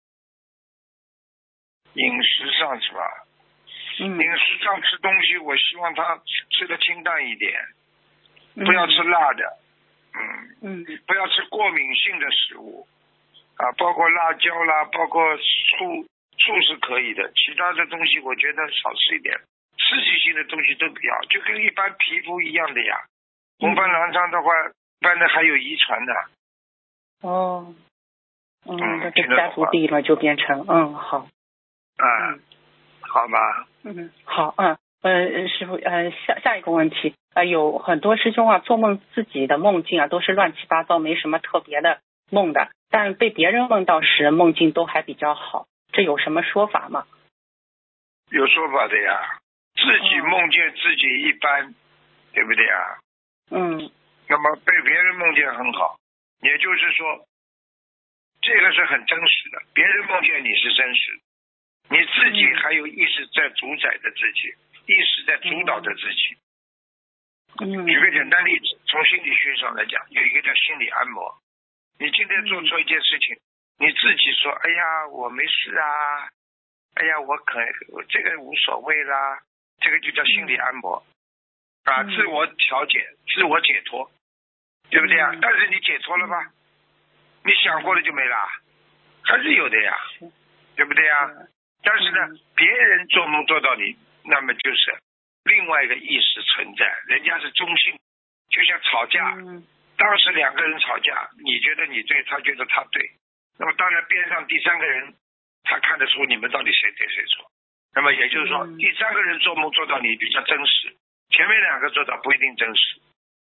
饮食上是吧？饮食上吃东西，我希望他吃的清淡一点，不要吃辣的，不要吃过敏性的食物啊，包括辣椒啦，包括醋是可以的，其他的东西我觉得少吃一点，刺激性的东西都不要，就跟一般皮肤一样的呀。红斑狼疮的话， 不然呢还有遗传的。 哦，那这家族地了就变成好。 好吧。 好，师傅，下一个问题，有很多师兄啊，做梦自己的梦境啊都是乱七八糟，没什么特别的梦的，但被别人梦到时，梦境都还比较好，这有什么说法吗？ 有说法的呀，自己梦见自己一般，对不对呀？那么被别人梦见很好，也就是说，这个是很真实的，别人梦见你是真实的。你自己还有意识在主宰着自己，意识在主导着自己。举个简单例子，从心理学上来讲，有一个叫心理按摩。你今天做错一件事情，你自己说，哎呀，我没事啊，哎呀，我这个无所谓啦，这个就叫心理按摩啊，自我调节、自我解脱，对不对啊？但是你解脱了吧？你想过了就没了，还是有的呀，对不对呀？但是呢，别人做梦做到你，那么就是另外一个意识存在，人家是中性，就像吵架，当时两个人吵架，你觉得你对，他觉得他对，那么当然边上第三个人，他看得出你们到底谁对谁错，那么也就是说，第三个人做梦做到你比较真实，前面两个做到不一定真实。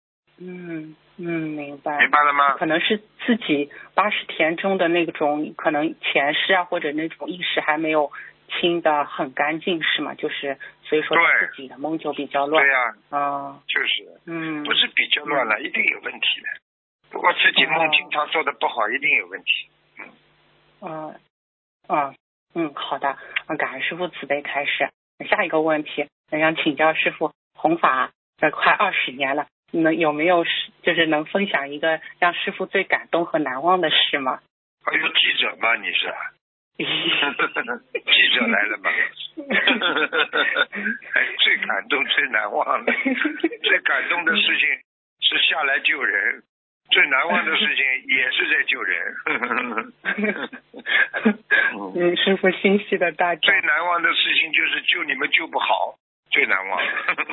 明白。 明白了吗？ 可能是自己80田中的那种，可能前世啊，或者那种意识还没有清的很干净，是吗？就是所以说自己的梦就比较乱。 对呀。就是。不是比较乱了，一定有问题的。如果自己梦经常做的不好，一定有问题。 好的，感恩师父慈悲开示。下一个问题，想请教师父，弘法快20年了。有没有就是能分享一个让师父最感动和难忘的事吗？ 还有记者吗？你是？记者来了吗？最感动最难忘的，最感动的事情是下来救人，最难忘的事情也是在救人。 师父心系的大家。 最难忘的事情就是救你们救不好，最难忘。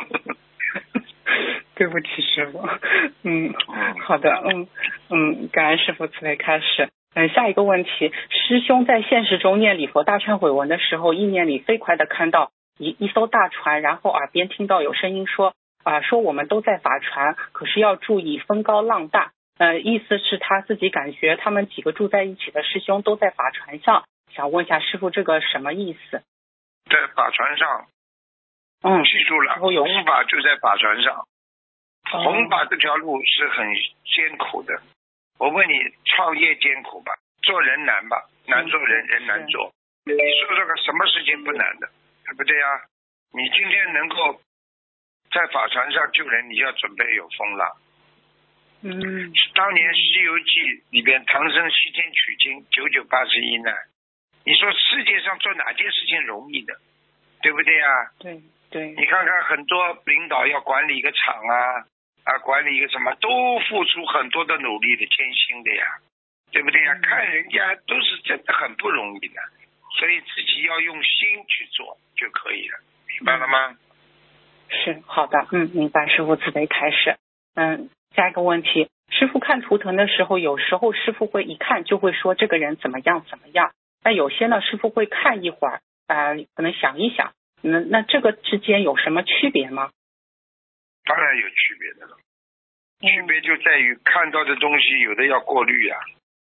对不起师父。好的。感恩师父慈悲开示。下一个问题，师兄在现实中念礼佛大忏悔文的时候，意念里飞快的看到一艘大船，然后耳边听到有声音说我们都在法船，可是要注意风高浪大。意思是他自己感觉他们几个住在一起的师兄都在法船上，想问一下师父这个什么意思？ 在法船上。记住了，弘法就在法船上。弘法这条路是很艰苦的。我问你，创业艰苦吧？做人难吧？难做人，人难做。你说这个什么事情不难的，对不对呀？你今天能够在法船上救人，你要准备有风浪。当年《西游记》里边，唐僧西天取经，9981难。你说世界上做哪件事情容易的，对不对呀？ 对。 你看看很多领导要管理一个厂管理一个什么，都付出很多的努力的，艰辛的呀，对不对呀？看人家都是真的很不容易的，所以自己要用心去做就可以了，明白了吗？ 是，好的。明白，师父慈悲开示。下一个问题，师父看图腾的时候，有时候师父会一看就会说这个人怎么样怎么样，但有些呢师父会看一会儿可能想一想，那这个之间有什么区别吗？ 当然有区别的了。区别就在于看到的东西有的要过滤呀。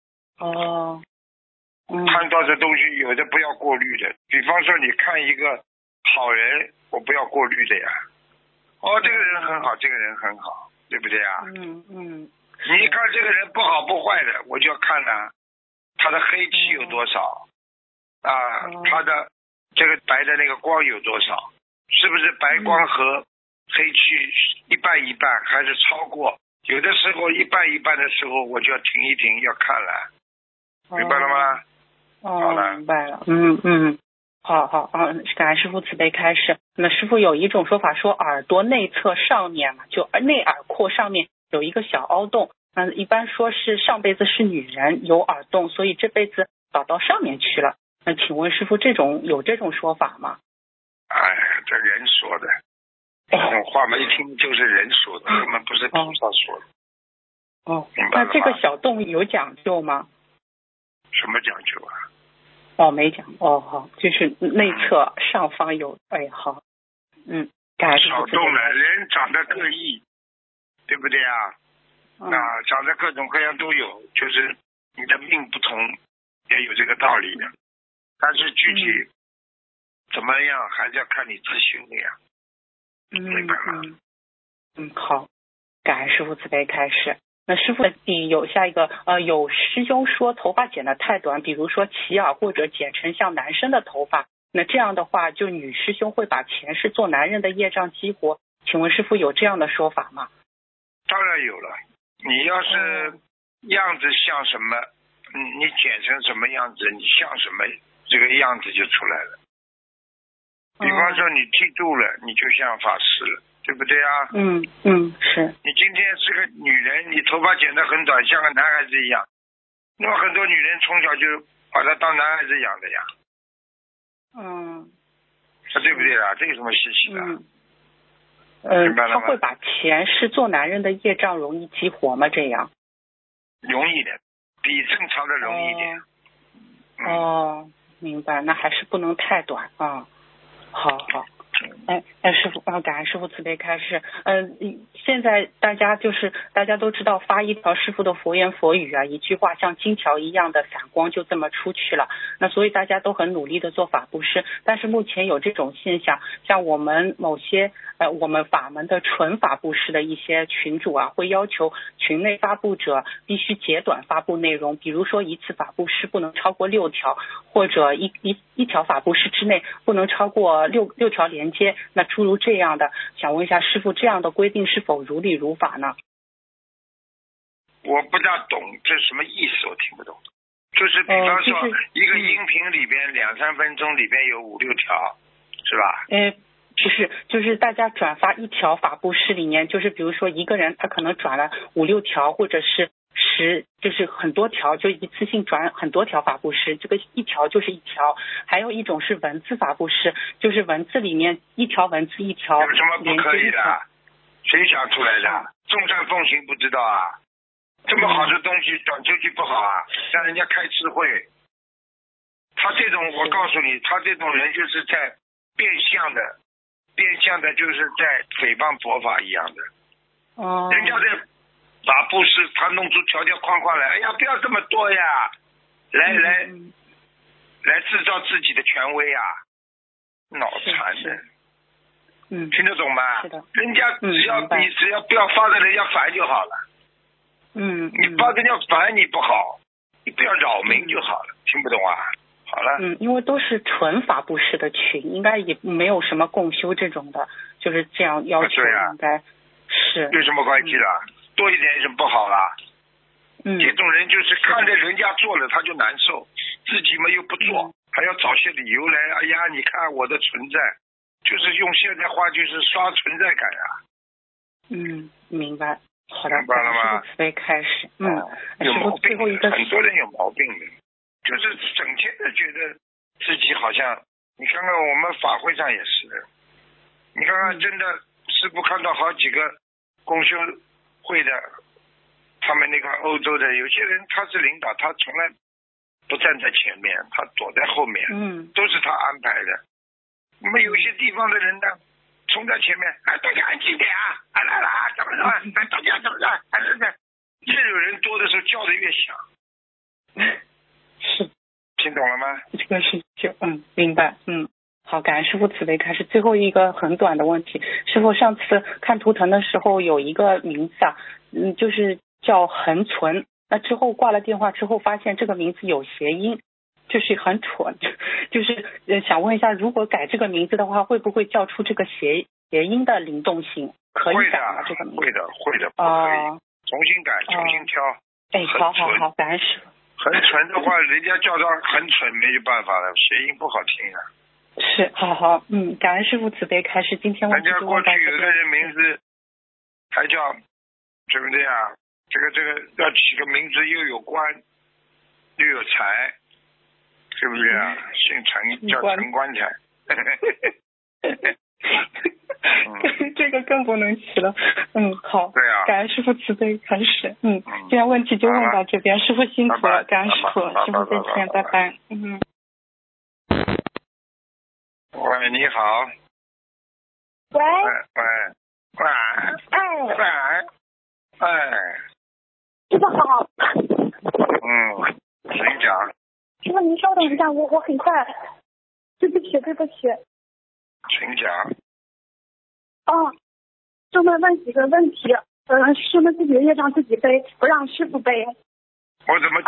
看到的东西有的不要过滤的，比方说你看一个好人，我不要过滤的呀。这个人很好，这个人很好，对不对呀？你一看这个人不好不坏的，我就要看他的黑气有多少他的这个白的那个光有多少，是不是白光和黑气一半一半，还是超过？有的时候一半一半的时候，我就要停一停，要看了，明白了吗？好了， 明白了。好，感恩师父慈悲开示。那师父有一种说法说，耳朵内侧上面嘛，就内耳廓上面有一个小凹洞，一般说是上辈子是女人有耳洞，所以这辈子倒到上面去了。那请问师父，有这种说法吗？ 这人说的。话嘛一听就是人说的，根本不是菩萨说的。 哦，那这个小洞有讲究吗？ 什么讲究啊？ 哦，没讲。哦，好，就是内侧上方有。哎，好。 小洞呢，人长得各异，对不对啊？长得各种各样都有，就是你的命不同，也有这个道理的。但是具体怎么样，还是要看你自行的呀。明白吗？ 好，感恩师父慈悲开示。那师父有下一个有师兄说头发剪得太短，比如说齐耳或者剪成像男生的头发，那这样的话，就女师兄会把前世做男人的业障激活。请问师父有这样的说法吗？ 当然有了。你要是样子像什么，你剪成什么样子，你像什么，这个样子就出来了。比方说你剃度了，你就像法师了，对不对啊？ 是。 你今天是个女人，你头发剪得很短，像个男孩子一样，那么很多女人从小就把她当男孩子养的呀。对不对啦？这有什么稀奇的？ 他会把前世做男人的业障容易激活吗？这样？ 容易的，比正常的容易一点。 明白。那还是不能太短啊。好。师父感恩师父慈悲开示。现在大家都知道发一条师父的佛言佛语啊，一句话像金条一样的闪光就这么出去了。那所以大家都很努力的做法布施，但是目前有这种现象，像我们某些我们法门的纯法布施的一些群主啊，会要求群内发布者必须截短发布内容，比如说一次法布施不能超过6条，或者一条法布施之内不能超过六条连接，那诸如这样的，想问一下师父，这样的规定是否如理如法呢？ 我不大懂这什么意思，我听不懂。就是比方说一个音频里边2-3分钟里边有5-6条，是吧？ 不是，就是大家转发一条法布施里面，就是比如说一个人他可能转了5-6条，或者是就是很多条，就一次性转很多条法布施，这个一条就是一条。还有一种是文字法布施，就是文字里面一条文字一条。 有什么不可以的？谁想出来的？众善奉行不知道啊？这么好的东西转出去不好啊？让人家开智慧。他这种，我告诉你，他这种人就是在变相的就是在诽谤佛法一样的。人家在法布施，他弄出条条框框来，哎呀，不要这么多呀，来制造自己的权威啊，脑残的。听得懂吗？ 是的。 人家只要不要发的人家烦就好了。你发人家烦你不好，你不要扰民就好了。听不懂啊？好了。 因为都是纯法布施的群，应该也没有什么共修这种的，就是这样要求应该是。 有什么关系啦？多一点有什么不好啦？这种人就是看着人家做了他就难受，自己嘛又不做，还要找些理由来。哎呀，你看我的存在，就是用现在话就是刷存在感啊。 明白。好的， 明白了吗？ 慈悲开始。 有毛病，很多人有毛病的，就是整天的觉得自己好像，你看看我们法会上也是的，你看看真的师父看到好几个共修会的，他们那个欧洲的有些人他是领导，他从来不站在前面，他躲在后面，都是他安排的。那么有些地方的人呢，冲在前面，大家安静点啊，来怎么大家怎么着，越有人多的时候叫的越响。 是， 听懂了吗？ 这个是明白。好，感恩师父慈悲开始。最后一个很短的问题，师父上次看图腾的时候有一个名字啊，就是叫恒存，那之后挂了电话之后发现这个名字有谐音，就是很蠢，就是想问一下，如果改这个名字的话，会不会叫出这个谐音的灵动性？可以改吗？这个名字？ 会的，不可以。重新改，重新挑。 好，感恩师父。 很蠢的话，人家叫他很蠢，没有办法了，谐音不好听啊。 是，好，感恩师父慈悲开示。今天人家过去有个人名字还叫对不对啊？这个要起个名字又有官又有财，对不对啊？姓陈叫陈官财。 这个更不能提了。好。 对啊。 感恩师父慈悲开始。这样问题就问到这边，师父辛苦了，感恩师父，师父再见，拜拜。 喂，你好。 喂。师父好。 请讲。 师父您稍等一下，我很快。对不起。 请讲。 就问几个问题。师们自己的业障自己背，不让师父背。 我怎么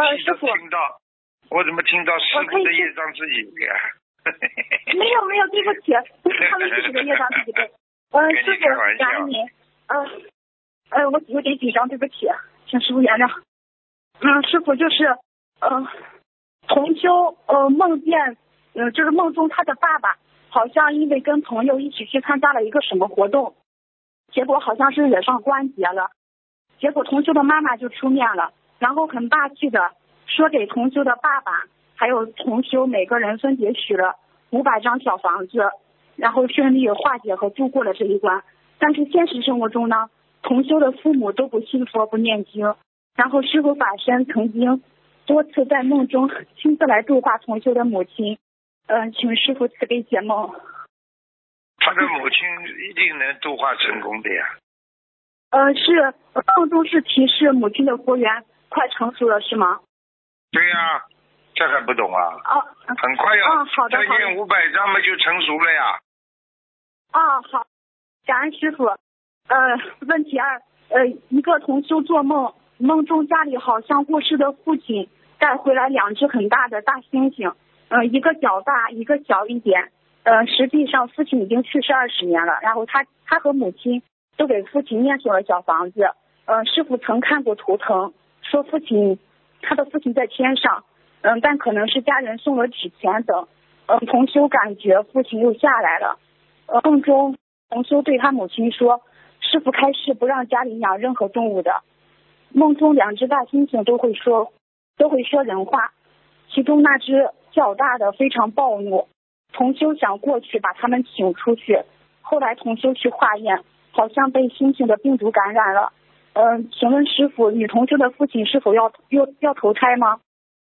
听到师父的业障自己背啊？ 没有，对不起，他们自己的业障自己背。师父感恩您。我有点紧张，对不起，请师父原谅。师父就是同修梦见就是梦中他的爸爸好像因为跟朋友一起去参加了一个什么活动，结果好像是惹上关节了，结果同修的妈妈就出面了，然后很霸气的说给同修的爸爸还有同修每个人分别许了500张小房子，然后顺利化解和度过了这一关。但是现实生活中呢，同修的父母都不信佛不念经，然后师父法身曾经多次在梦中亲自来度化同修的母亲。请师父慈悲解梦。 他的母亲一定能度化成功的呀。 是梦中是提示母亲的佛缘快成熟了是吗？ 对呀，这还不懂啊？很快呀。 好的。 再念500张嘛就成熟了呀。 好，感恩师父。问题2，一个同修做梦，梦中家里好像过世的父亲带回来2只很大的大猩猩，一个较大，一个小一点。实际上父亲已经去世20年了，然后他和母亲都给父亲念诵了小房子。师父曾看过图腾，说他的父亲在天上，但可能是家人送了纸钱等。同修感觉父亲又下来了。梦中同修对他母亲说，师父开示不让家里养任何动物的。梦中2只大猩猩都会说人话，其中那只较大的非常暴怒，同修想过去把他们请出去，后来同修去化验，好像被猩猩的病毒感染了。请问师父，女同修的父亲是否要投胎吗？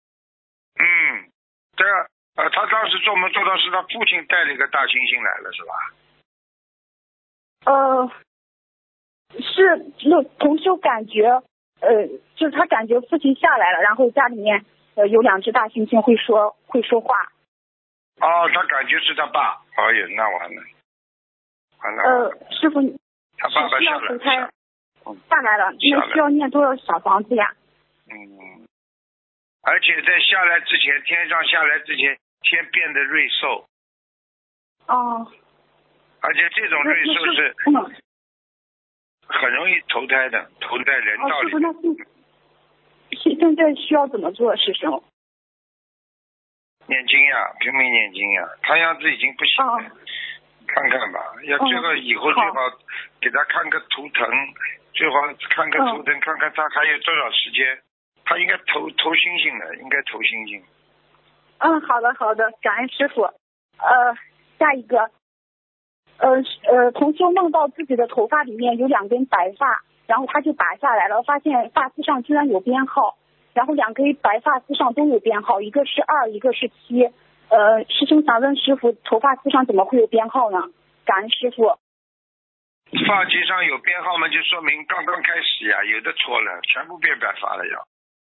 对啊。他当时做梦做到是他父亲带了一个大猩猩来了是吧？ 是同修感觉就是他感觉父亲下来了，然后家里面有2只大猩猩会说话。 他感觉是他爸。那完了。 师父， 他爸爸下来了，那需要念多少小房子呀？ 而且在下来之前，天上下来之前，天变得瑞兽。而且这种瑞兽是很容易投胎的，投在人道里。 现在需要怎么做，师兄？ 念经呀，拼命念经呀。看样子已经不行了，看看吧。要这个以后最好给他看个图腾，最好看个图腾，看看他还有多少时间。他应该投星星的，应该投星星。 好的，感恩师父。下一个，同修梦到自己的头发里面有2根白发，然后他就拔下来了，发现发丝上居然有编号，然后2根白发丝上都有编号，一个是2，一个是7。师兄想问师父，头发丝上怎么会有编号呢？感恩师父。 发际上有编号嘛，就说明刚刚开始呀，有的错了，全部变白发了要。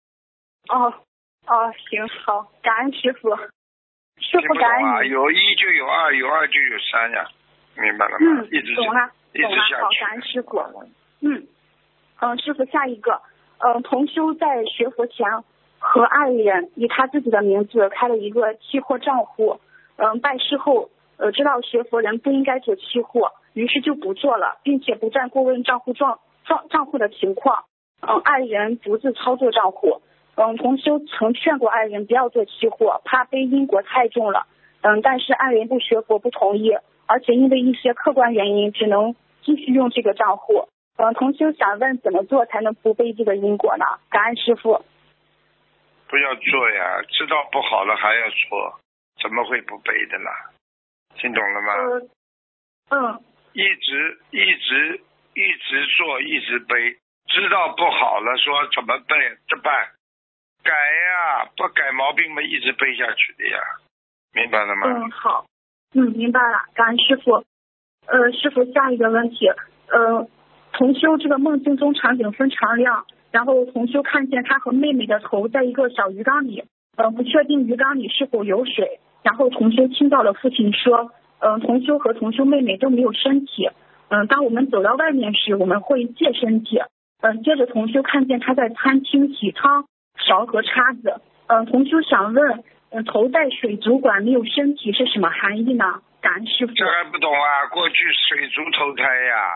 行好，感恩师父。师父感恩你。 有1就有2，有2就有3呀，明白了吗？ 懂了，好，感恩师父。师父，下一个，同修在学佛前和爱人以他自己的名字开了一个期货账户，拜师后知道学佛人不应该做期货，于是就不做了，并且不再过问账户的情况。爱人独自操作账户。同修曾劝过爱人不要做期货，怕背因果太重了。但是爱人不学佛不同意，而且因为一些客观原因只能继续用这个账户。同修想问怎么做才能不背这个因果呢？感恩师父。 不要做呀，知道不好了还要做，怎么会不背的啦？听懂了吗？ 一直做，一直背，知道不好了，说怎么办？改呀，不改毛病嘛，一直背下去的呀，明白了吗？ 好，明白了，感恩师傅。师傅，下一个问题，同修这个梦境中场景非常亮，然后同修看见他和妹妹的头在一个小鱼缸里，不确定鱼缸里是否有水，然后同修听到了父亲说，同修和同修妹妹都没有身体，当我们走到外面时，我们会借身体，接着同修看见他在餐厅洗汤勺和叉子，同修想问，头戴水族馆没有身体是什么含义呢？感恩师傅。 这还不懂啊？过去水族投胎呀，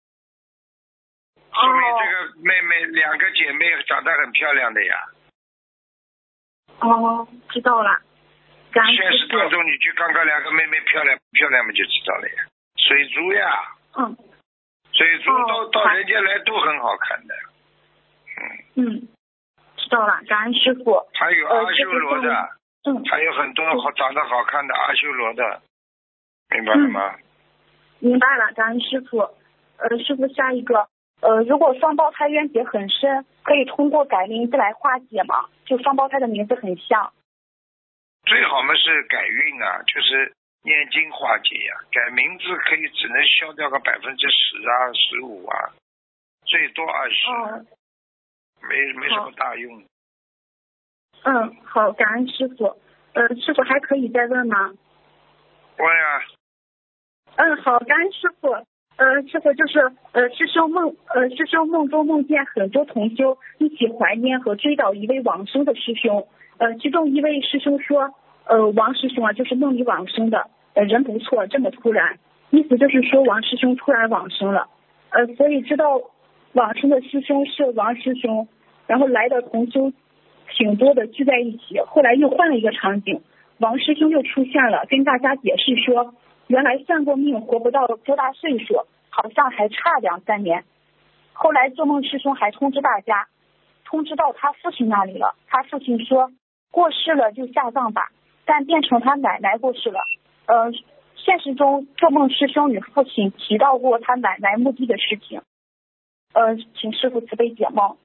说明这个妹妹两个姐妹长得很漂亮的呀。 知道了。感恩师傅。 现实当中，你去看看两个妹妹漂亮不漂亮嘛，就知道了呀。水族呀。水族到人间来都很好看的。 知道了，感恩师傅。 还有阿修罗的，还有很多长得好看的阿修罗的，明白了吗？ 明白了，感恩师傅。师傅，下一个，如果双胞胎冤结很深，可以通过改名字来化解吗？就双胞胎的名字很像。 最好嘛是改运啊，就是念经化解呀。改名字可以只能消掉个10%啊、15%啊，最多20%。没什么大用。 好，感恩师傅。师傅还可以再问吗？ 问呀。 好，感恩师傅。师傅就是师兄梦中梦见很多同修一起怀念和追悼一位往生的师兄。其中一位师兄说，王师兄啊，就是梦里往生的，人不错，这么突然，意思就是说王师兄突然往生了。所以知道往生的师兄是王师兄，然后来的同修挺多的聚在一起，后来又换了一个场景，王师兄又出现了，跟大家解释说，原来算过命活不到多大岁数，好像还差2-3年。后来做梦师兄还通知大家，通知到他父亲那里了，他父亲说过世了就下葬吧，但变成他奶奶过世了。现实中做梦师兄与父亲提到过他奶奶墓地的事情。请师傅慈悲解梦。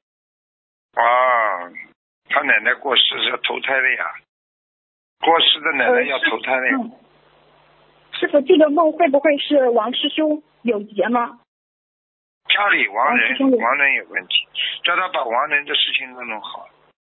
他奶奶过世是投胎的呀，过世的奶奶要投胎的呀。 师傅，这个梦会不会是王师兄有劫吗？ 家里亡人有问题，叫他把亡人的事情都弄好。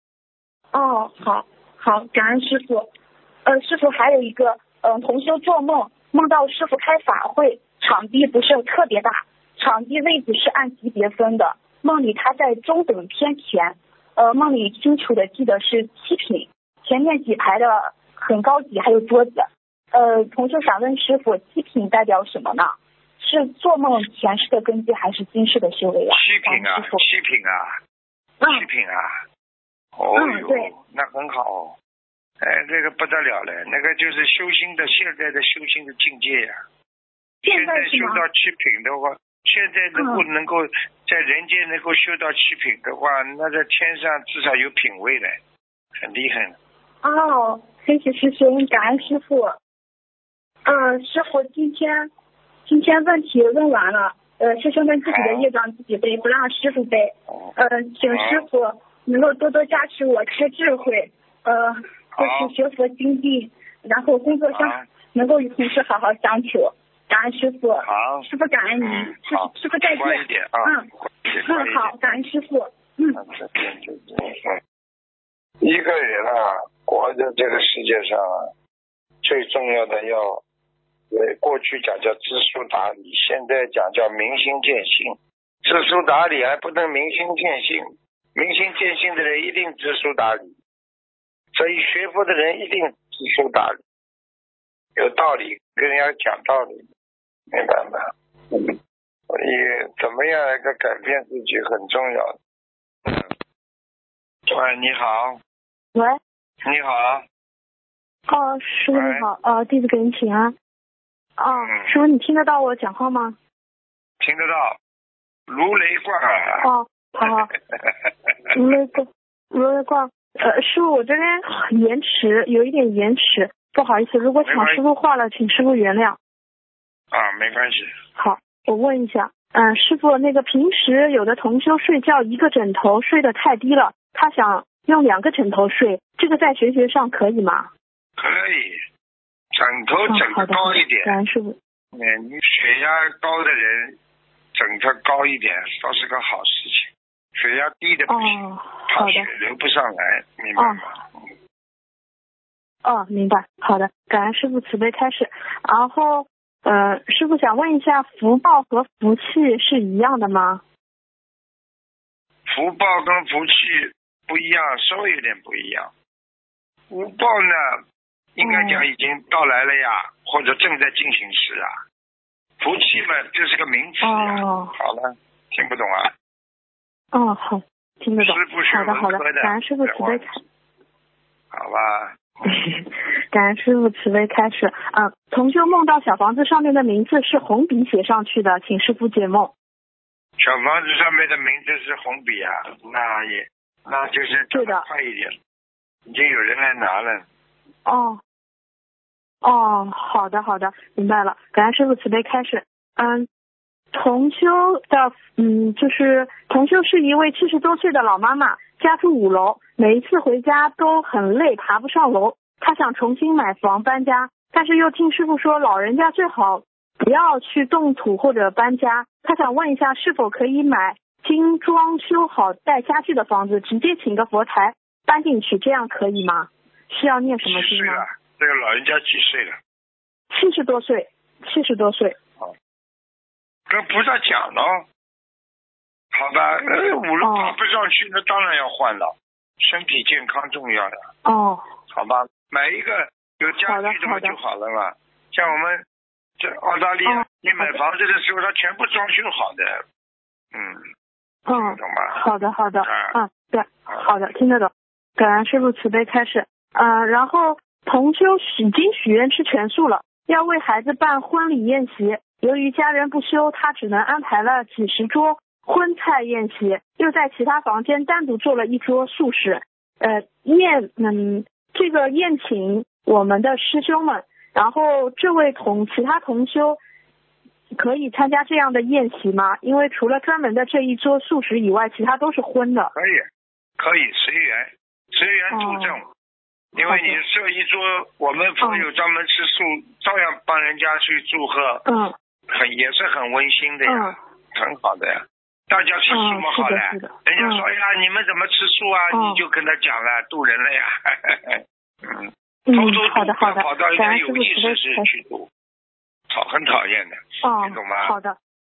好，感恩师傅。师傅还有一个，同修做梦到师傅开法会，场地不是特别大，场地位置是按级别分的，梦里他在中等偏前，梦里清楚的记得是7品，前面几排的很高级，还有桌子。同修想问师傅，7品代表什么呢？是做梦前世的根基，还是今世的修为呀 ？7品啊，7品啊，7品啊。 对， 那很好。这个不得了了，那个就是修心的，现在的修心的境界呀。现在修到7品的话，现在能够在人间能够修到7品的话，那在天上至少有品位了，很厉害了。 谢谢师兄，感恩师傅。师傅今天问题问完了，师兄们自己的业障自己背，不让师傅背。请师傅能够多多加持我开智慧，就是学佛精进，然后工作上能够与同事好好相处。感恩师傅。 好， 师傅感恩您。师傅再见。 乖一点啊。 好，感恩师傅。 一个人啊，活在这个世界上最重要的要，过去讲叫知书达理，现在讲叫明心见性。知书达理还不能明心见性，明心见性的人一定知书达理，所以学佛的人一定知书达理，有道理，跟人家讲道理，明白吗？所以怎么样一个改变自己很重要。喂，你好。 喂。 你好。 师傅你好，弟子给您请安。师傅你听得到我讲话吗？ 听得到，如雷贯耳。 好。如雷贯。师傅我这边有一点延迟，不好意思，如果抢师傅话了，请师傅原谅。 啊，没关系。 好，我问一下，师傅，那个平时有的同修睡觉一个枕头睡得太低了，他想用2个枕头睡，这个在学上可以吗？ 可以，枕头整得高一点。 感恩师傅。 你血压高的人枕头高一点倒是个好事情，血压低的不行，怕血流不上来，明白吗？ 明白。好的，感恩师傅慈悲开示。然后师傅想问一下，福报和福气是一样的吗？ 福报跟福气不一样，稍微有点不一样。福报呢，应该讲已经到来了呀，或者正在进行时啊。福气嘛，这是个名词呀。好了，听不懂啊？ 好，听得懂。 师父是文科的， 感恩师傅慈悲开。 好吧。 感恩师傅慈悲开示。同修梦到小房子上面的名字是红笔写上去的，请师傅解梦。 小房子上面的名字是红笔啊，那就是对的，快一点，已经有人来拿了。 好的，明白了。感恩师傅慈悲开示。同修的就是同修是一位70多岁的老妈妈，家住5楼，每一次回家都很累，爬不上楼。她想重新买房搬家，但是又听师傅说老人家最好不要去动土或者搬家。她想问一下，是否可以买经装修好带家具的房子，直接请个佛台搬进去，这样可以吗？需要念什么经吗？ 这个老人家几岁了 ？70多岁。 跟菩萨讲了，好吧，5楼爬不上去，那当然要换了，身体健康重要的。好吧，买一个有家具的嘛就好了嘛。像我们这澳大利亚，你买房子的时候，它全部装修好的。懂吧？ 好的。对，好的，听得懂。感恩师父慈悲开示。然后同修已经许愿吃全素了，要为孩子办婚礼宴席。由于家人不休，他只能安排了几十桌荤菜宴席，又在其他房间单独做了一桌素食。这个宴请我们的师兄们，然后这位其他同修可以参加这样的宴席吗？因为除了专门的这一桌素食以外，其他都是荤的。 可以随缘助正。因为你设一桌，我们朋友专门吃素，照样帮人家去祝贺。也是很温馨的呀，很好的呀。大家吃素嘛好了，人家说呀，你们怎么吃素啊？你就跟他讲了，渡人了呀。偷渡跑到人家有意识是去渡，很讨厌的，你懂吗？ 好的。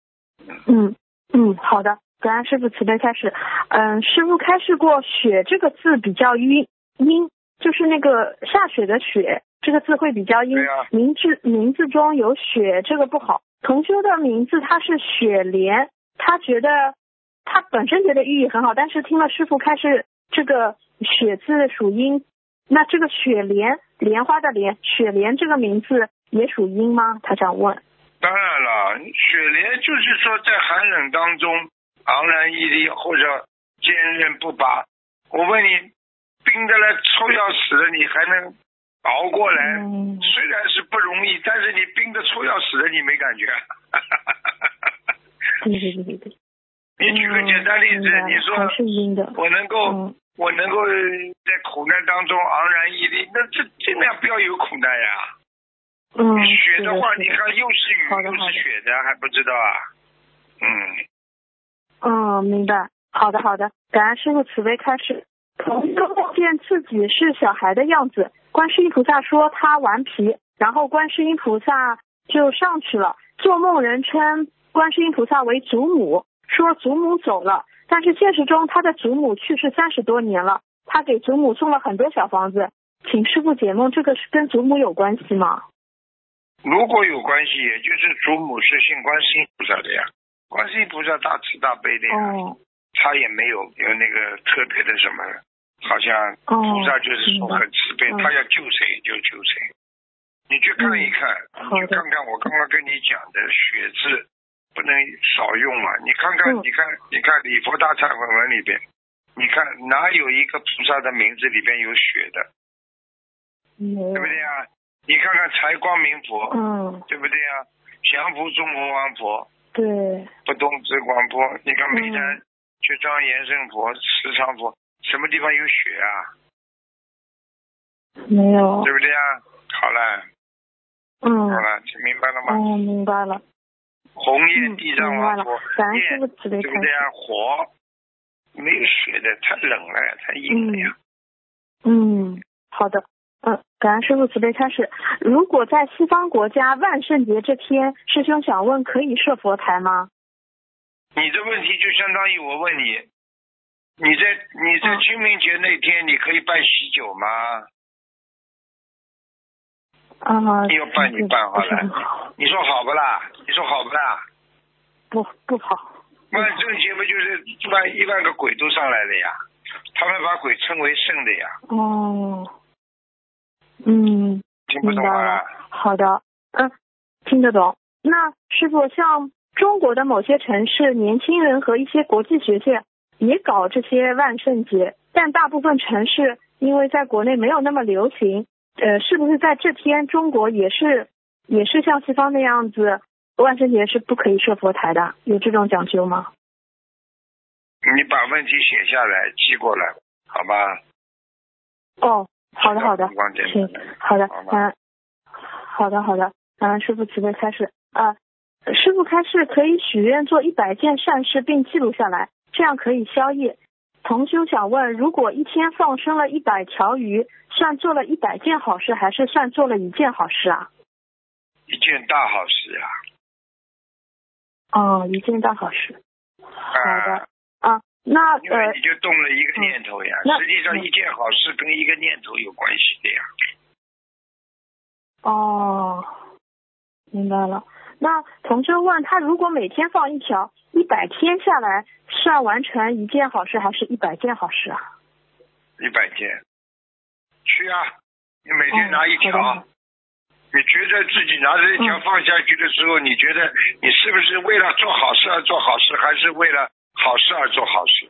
好的。感恩师父慈悲开示。师父开示过，雪这个字比较阴，就是那个下雪的雪，这个字会比较阴。名字中有雪，这个不好。同修的名字他是雪莲，他本身觉得寓意很好，但是听了师父开示，这个雪字属阴，那这个雪莲，莲花的莲，雪莲这个名字也属阴吗？他想问。 当然了，雪莲就是说在寒冷当中昂然屹立或者坚韧不拔。我问你，冰的来抽要死的，你还能熬过来，虽然是不容易，但是你冰的抽要死的你没感觉。 对。 你举个简单例子，你说我能够在苦难当中昂然屹立，那这尽量不要有苦难呀。雪的话，你看又是雨又是雪的，还不知道啊？明白。好的。感恩师父慈悲开示。同修梦见自己是小孩的样子，观世音菩萨说他顽皮，然后观世音菩萨就上去了。做梦人称观世音菩萨为祖母，说祖母走了，但是现实中他的祖母去世30多年了，他给祖母送了很多小房子。请师父解梦，这个是跟祖母有关系吗？ 如果有关系，也就是祖母是信观世音菩萨的呀，观世音菩萨大慈大悲的呀。他也没有那个特别的什么，好像菩萨就是说很慈悲，他要救谁就救谁。你去看一看，你去看看我刚刚跟你讲的雪字不能少用嘛。你看看礼佛大忏悔文里边，你看哪有一个菩萨的名字里边有雪的？对不对啊？你看看财光明佛，对不对啊？ 降伏中国王佛， 对， 不动之广播。你看每天去装延生佛、时常佛，什么地方有血啊？ 没有， 对不对啊？好了，好了，听明白了吗？ 明白了。 红叶地藏王佛， 感恩师父慈悲开示。 对不对啊？火没有血的，太冷了，太硬了呀。 好的。感恩师父慈悲开示。如果在西方国家万圣节这天，师兄想问，可以设佛台吗？ 你的问题就相当于我问你，你在清明节那天，你可以办喜酒吗？你要办你办好了，你说好不啦？你说好不啦？ 不好。 万圣节不就是1万个鬼都上来了呀？他们把鬼称为圣的呀。听不懂啊？ 好的，听得懂。那师父，像中国的某些城市，年轻人和一些国际学校也搞这些万圣节，但大部分城市因为在国内没有那么流行，是不是在这天中国也是像西方那样子，万圣节是不可以设佛台的？有这种讲究吗？ 你把问题写下来寄过来，好吧？ 好的，行，好的，好的，师父慈悲开示。师父开示可以许愿做100件善事并记录下来，这样可以消业。同修想问，如果一天放生了100条鱼，算做了100件好事，还是算做了1件好事啊？ 一件大好事啊。 1件大好事。好的。那因为你就动了一个念头呀，实际上一件好事跟一个念头有关系的呀。 明白了。那同修问他，如果每天放1条，100天下来算完成1件好事，还是100件好事啊 ？100件。去啊，你每天拿1条，你觉得自己拿着1条放下去的时候，你觉得你是不是为了做好事而做好事，还是为了好事而做好事？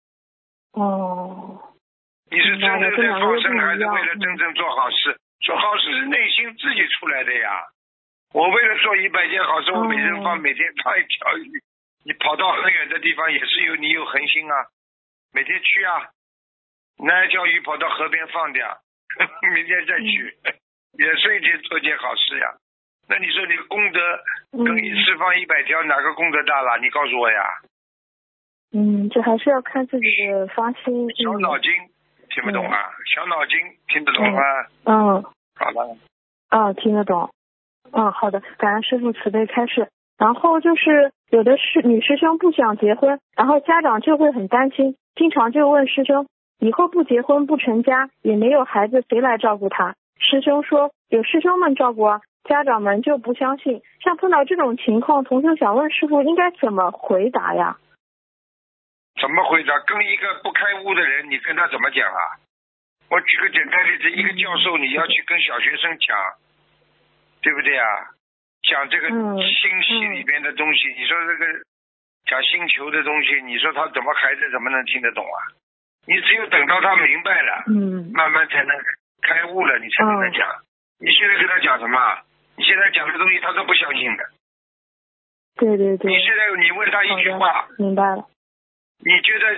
你是真正在放生，还是为了真正做好事？做好事是内心自己出来的呀。我为了做100件好事，我每天放1条鱼，你跑到很远的地方也是你有恒心啊，每天去啊，拿1条鱼跑到河边放掉，明天再去，也是一件做件好事呀。那你说你的功德跟一次放100条，哪个功德大了？你告诉我呀。 这还是要看自己的发心。 小脑筋听不懂啊？小脑筋听得懂吗？好了。 听得懂。好的，感恩师父慈悲开示。然后就是有的女师兄不想结婚，然后家长就会很担心，经常就问师兄，以后不结婚不成家，也没有孩子，谁来照顾他？师兄说有师兄们照顾啊，家长们就不相信。像碰到这种情况，同学想问师父应该怎么回答呀？ 怎么回答？跟一个不开悟的人，你跟他怎么讲啊？我举个简单例子，一个教授你要去跟小学生讲，对不对啊？讲这个星系里边的东西，你说这个讲星球的东西，你说他孩子怎么能听得懂啊？你只有等到他明白了，慢慢才能开悟了，你才跟他讲。你现在跟他讲什么？你现在讲的东西他都不相信的。 对。 你现在你问他一句话， 明白了。 你觉得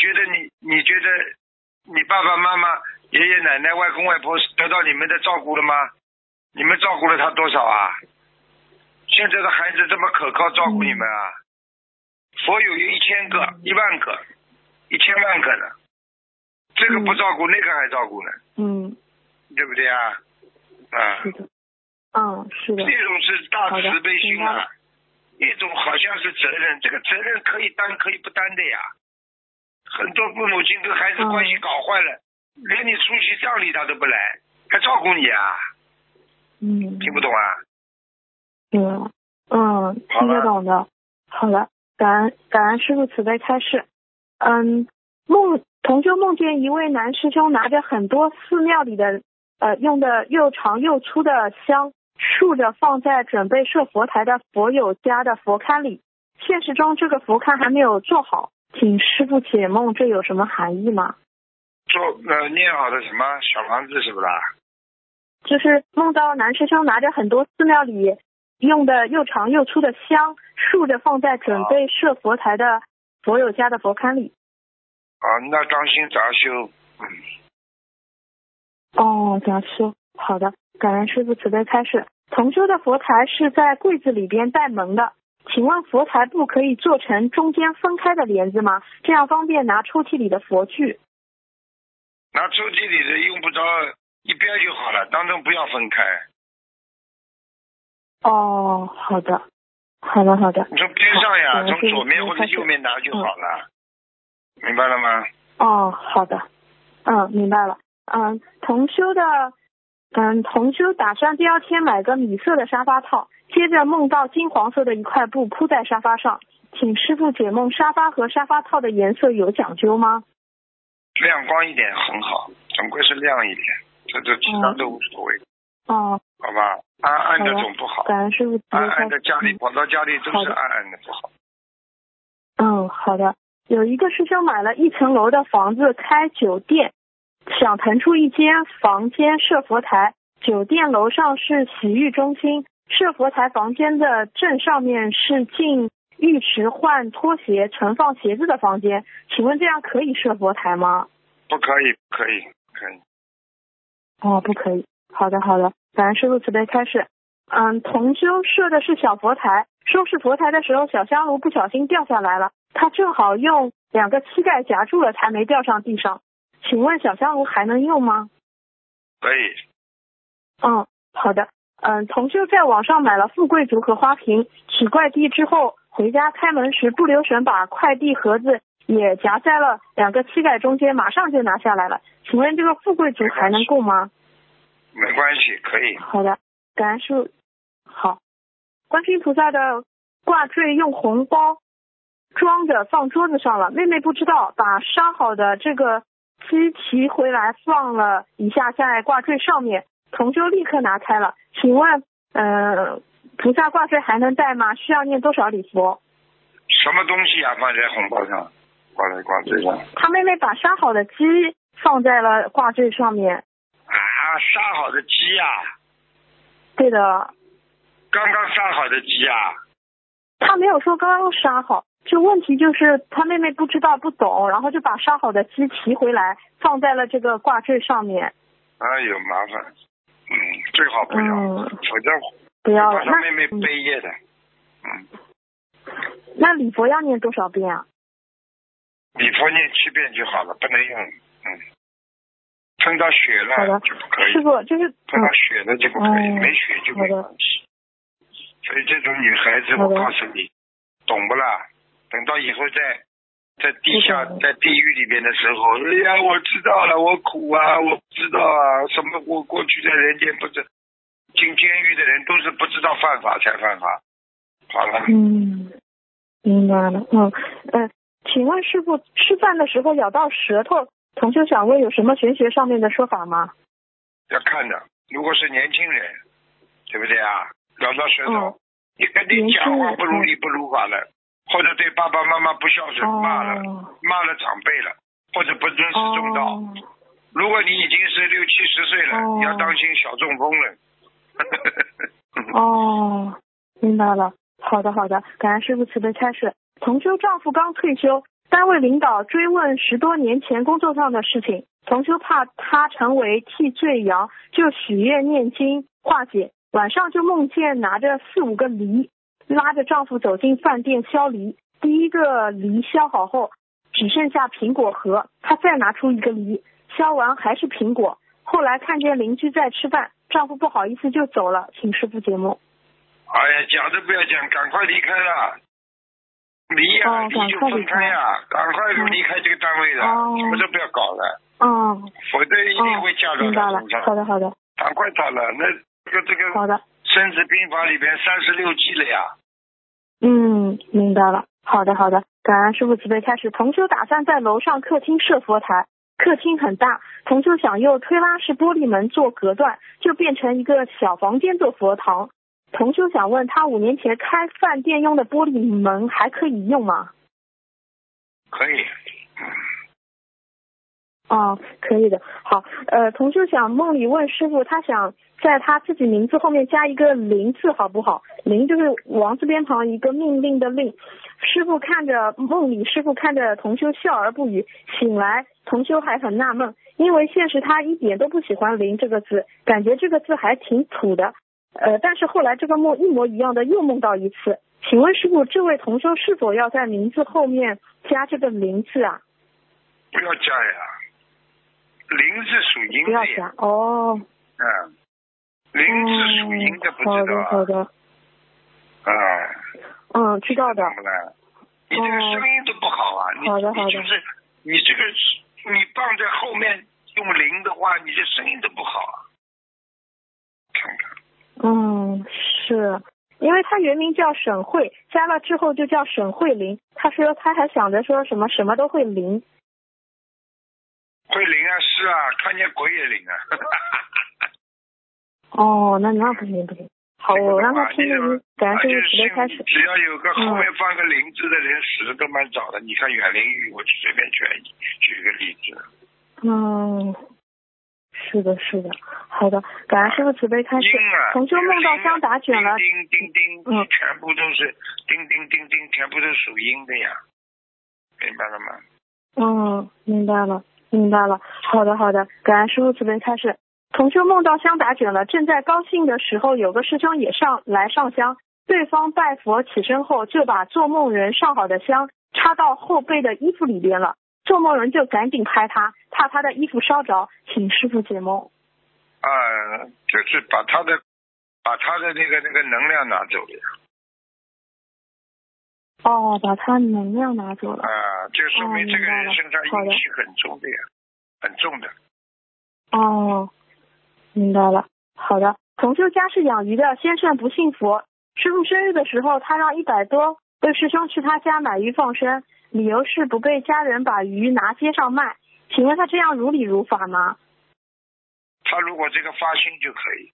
你爸爸妈妈、爷爷奶奶、外公外婆得到你们的照顾了吗？你们照顾了他多少啊？现在的孩子这么可靠照顾你们啊？佛有1000个、10000个、1000万个呢，这个不照顾，那个还照顾呢。对不对啊？ 是的。是的。 这种是大慈悲心啊。一种好像是责任，这个责任可以担可以不担的呀。很多父母亲跟孩子关系搞坏了，连你出席葬礼他都不来，还照顾你啊？听不懂啊？ 听得懂的。好了，感恩师父慈悲开示。同修梦见一位男师兄拿着很多寺庙里的用的又长又粗的香，竖着放在准备设佛台的佛友家的佛龛里。现实中这个佛龛还没有做好，请师父解梦，这有什么含义吗？ 念好的什么小房子是不是？ 就是梦到男师兄拿着很多寺庙里用的又长又粗的香竖着放在准备设佛台的佛友家的佛龛里。 那当心杂修。 杂修。好的，感恩师父慈悲开示。同修的佛台是在柜子里边带门的，请问佛台布可以做成中间分开的帘子吗？这样方便拿抽屉里的佛具。 拿抽屉里的用不着，一边就好了，当中不要分开。 好的。好的。 你从边上呀，从左面或者右面拿就好了。明白了吗？ 好的。明白了。同修打算第二天买个米色的沙发套，接着梦到金黄色的一块布铺在沙发上，请师父解梦，沙发和沙发套的颜色有讲究吗？ 亮光一点很好，总归是亮一点，这其他都无所谓。好吧，暗暗的总不好。 感恩师父。 暗暗的家里跑到家里都是暗暗的不好。 好的。有一个师兄买了1层楼的房子开酒店，想腾出一间房间设佛台，酒店楼上是洗浴中心，设佛台房间的正上面是进浴池换拖鞋盛放鞋子的房间，请问这样可以设佛台吗？ 不可以。 不可以。好的。感恩师父慈悲开示。同修设的是小佛台，收拾佛台的时候小香炉不小心掉下来了，他正好用2个膝盖夹住了才没掉上地上，请问小香炉还能用吗？ 可以。 好的。同修在网上买了富贵竹和花瓶，取快递之后回家开门时不留神把快递盒子也夹在了2个膝盖中间，马上就拿下来了，请问这个富贵竹还能供吗？ 没关系，可以。 好的，感恩师父。好，观世音菩萨的挂坠用红包装着放桌子上了，妹妹不知道，把杀好的这个鸡提回来放了一下在挂坠上面，同修立刻拿开了，请问菩萨挂坠还能戴吗？需要念多少礼佛？ 什么东西啊放在红包上，挂坠上？ 他妹妹把杀好的鸡放在了挂坠上面。 杀好的鸡呀？ 对的。 刚刚杀好的鸡啊？ 他没有说刚刚杀好，这问题就是他妹妹不知道不懂，然后就把杀好的鸡提回来放在了这个挂坠上面。 有麻烦。最好不要，否则不要了。 把他妹妹背业的。 那礼佛要念多少遍啊？ 礼佛念7遍就好了，不能用。碰到血了就不可以。 师父，就是碰到血了就不可以，没血就没关系。所以这种女孩子，我告诉你，懂不啦？等到以后在地下在地狱里边的时候，哎呀，我知道了，我苦啊，我知道啊，什么我过去在人间不是进监狱的人都是不知道犯法才犯法。好了。 明白了。请问师父，吃饭的时候咬到舌头，同修想问有什么玄学上面的说法吗？ 要看的，如果是年轻人，对不对啊？咬到舌头，你肯定讲话不如理不如法了，或者对爸爸妈妈不孝顺，骂了长辈了，或者不尊师重道。如果你已经是60、70岁了，你要当心小中风了。 明白了。好的，感恩师父慈悲开示。同修丈夫刚退休，单位领导追问10多年前工作上的事情，同修怕他成为替罪羊，就许愿念经化解。晚上就梦见拿着4、5个梨，拉着丈夫走进饭店削梨。第一个梨削好后，只剩下苹果核，他再拿出1个梨，削完还是苹果。后来看见邻居在吃饭，丈夫不好意思就走了，请师父解梦。 讲都不要讲，赶快离开了。离就分开呀，赶快离开这个单位了，什么都不要搞了。否则一定会嫁到他身上。 好的。 赶快逃了，那这个好的。 孙子兵法里边36计了呀。 明白了。好的，感恩师父慈悲开始。同修打算在楼上客厅设佛台，客厅很大，同修想用推拉式玻璃门做隔断，就变成一个小房间做佛堂。同修想问他5年前开饭店用的玻璃门还可以用吗？ 可以。 哦，可以的。好，同修想梦里问师傅，他想在他自己名字后面加一个灵字，好不好？灵就是王字边旁一个命令的令。师傅看着梦里，师傅看着同修笑而不语。醒来，同修还很纳闷，因为现实他一点都不喜欢灵这个字，感觉这个字还挺土的。但是后来这个梦一模一样的又梦到一次。请问师傅，这位同修是否要在名字后面加这个灵字啊？ 不要加呀，灵是属阴的。 不要加哦。 灵是属阴的，不知道啊。 好的。知道的。 你这个声音都不好啊！ 好的。 就是你这个你放在后面用灵的话，你这声音都不好啊。看看。 是。因为他原名叫沈慧，加了之后就叫沈慧玲。他说他还想着说什么都会灵。 会灵啊，是啊，看见鬼也灵啊。 那不行。好，我让他听听，感恩师父慈悲开始。 只要有个后面放个灵字的人，死的都蛮早的。你看阮玲玉，我就随便举个例子。 是的。好的，感恩师父慈悲开始。同修梦到香打卷了。 叮叮叮，全部都是叮叮叮叮，全部都属阴的呀，明白了吗？ 明白了。好的，感恩师父慈悲开始。同修梦到香打卷了，正在高兴的时候，有个师兄也上香，对方拜佛起身后，就把做梦人上好的香插到后背的衣服里边了。做梦人就赶紧拍他，怕他的衣服烧着，请师父解梦。 就是把他的那个能量拿走了呀。 把他能量拿走了。 就说明这个人身上阴气很重的呀，很重的。 明白了。好的，同修家是养鱼的，先生不信佛。师父生日的时候，他让100多位师兄去他家买鱼放生，理由是不被家人把鱼拿街上卖。请问他这样如理如法吗？ 他如果这个发心就可以。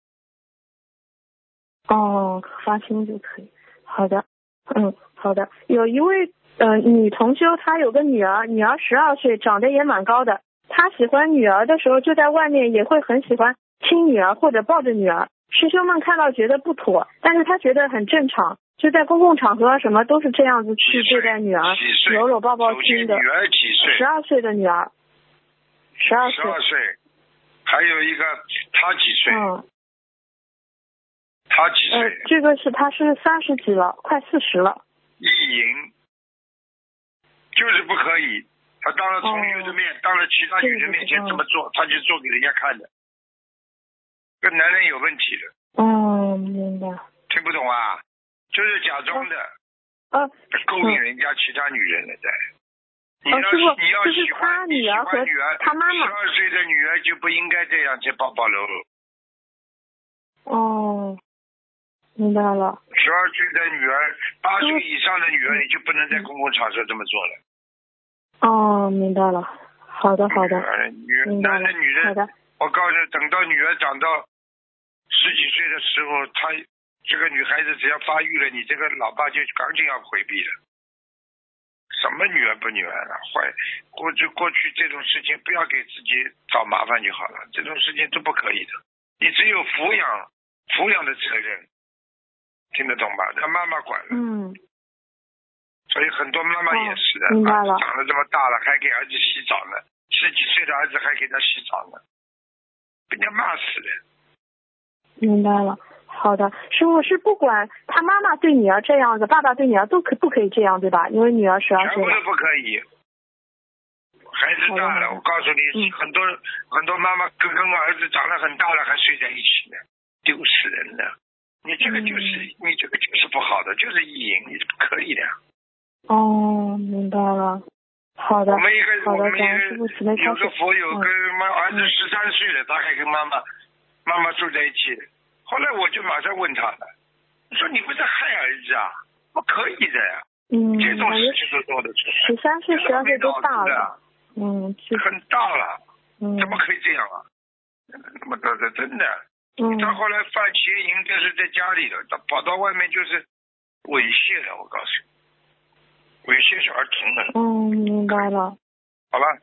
发心就可以。好的。好的。有一位女同修，她有个女儿12岁，长得也蛮高的。她喜欢女儿的时候，就在外面也会很喜欢亲女儿或者抱着女儿。师兄们看到觉得不妥，但是她觉得很正常，就在公共场合什么都是这样子去对待女儿，搂搂抱抱亲的。 女儿几岁 ？12岁的女儿。12 岁。还有一个她几岁？她几岁？ 这个是她是30几了，快40了。 意淫就是不可以，他当了同学的面，当了其他女人面前这么做，他就做给人家看的。这男人有问题的。 明白。 听不懂啊？就是假装的。勾引人家其他女人了在。你要喜欢女儿， 他妈妈 12岁的女儿就不应该这样去抱抱搂搂。 明白了。 12岁的女儿，8岁以上的女儿，你就不能在公共场所这么做了。 明白了。好的。 男的女的，我告诉你，等到女儿长到10几岁的时候，她这个女孩子只要发育了，你这个老爸就赶紧要回避了。什么女儿不女儿了？坏，过去这种事情不要给自己找麻烦就好了，这种事情都不可以的。你只有抚养的责任，听得懂吧？让妈妈管了。所以很多妈妈也是的， 明白了。 长得这么大了，还给儿子洗澡呢，10几岁的儿子还给他洗澡呢，被人家骂死的。 明白了。好的，师傅是不管他妈妈对女儿这样子，爸爸对女儿不可以这样，对吧？因为女儿12岁了。 全部都不可以。孩子大了，我告诉你，很多妈妈跟儿子长得很大了还睡在一起呢，丢死人了。你这个就是不好的，就是意淫，你是不可以的。 明白了。好的。 我们好的，感恩师父慈悲开示。 有个佛友跟儿子13岁了，他还跟妈妈住在一起。后来我就马上问他了，我说你不是害儿子啊？不可以的呀。这种事情都做得出来。 13岁、12岁都大了。 很大了。怎么可以这样啊？那么多的真的。他后来犯邪淫，就是在家里的，他跑到外面就是猥亵了。我告诉你，猥亵是儿童的。 明白了。 好吧。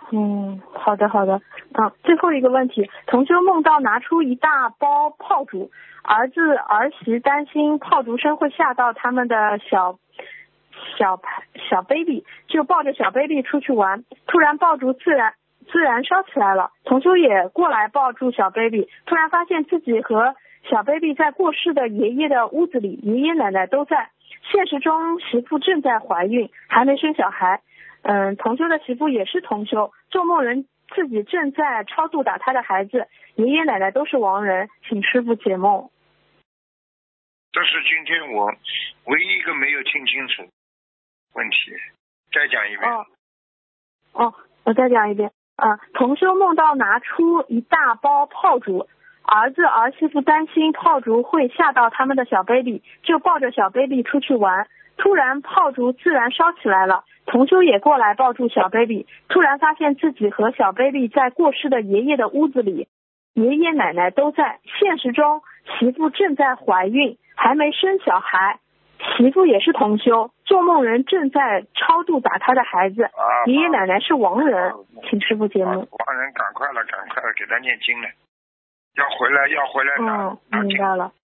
好的。最后一个问题，同修梦到拿出一大包炮竹，儿子儿媳担心炮竹声会吓到他们的小 baby， 就抱着小 baby 出去玩，突然爆竹自然烧起来了，同修也过来抱住小 baby， 突然发现自己和小 baby 在过世的爷爷的屋子里，爷爷奶奶都在，现实中媳妇正在怀孕，还没生小孩。同修的媳妇也是同修，做梦人自己正在超度打他的孩子，爷爷奶奶都是亡人，请师父解梦。 这是今天我唯一一个没有听清楚问题，再讲一遍。 我再讲一遍。同修梦到拿出一大包炮竹，儿子儿媳妇担心炮竹会吓到他们的小 baby， 就抱着小 baby 出去玩，突然炮竹自然烧起来了，同修也过来抱住小 baby， 突然发现自己和小 baby 在过世的爷爷的屋子里，爷爷奶奶都在，现实中媳妇正在怀孕，还没生小孩，媳妇也是同修，做梦人正在超度打他的孩子，爷爷奶奶是亡人，请师父解梦。 亡人赶快了，给他念经了，要回来拿明白了。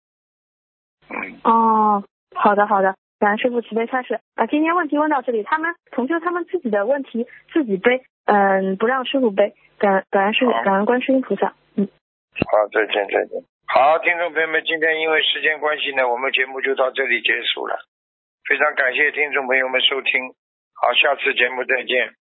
好的，感恩师父慈悲开示。今天问题问到这里，同修他们自己的问题自己背，不让师父背，感恩师父，感恩观世音菩萨。 好，再见。好，听众朋友们，今天因为时间关系呢，我们节目就到这里结束了。非常感谢听众朋友们收听，好，下次节目再见。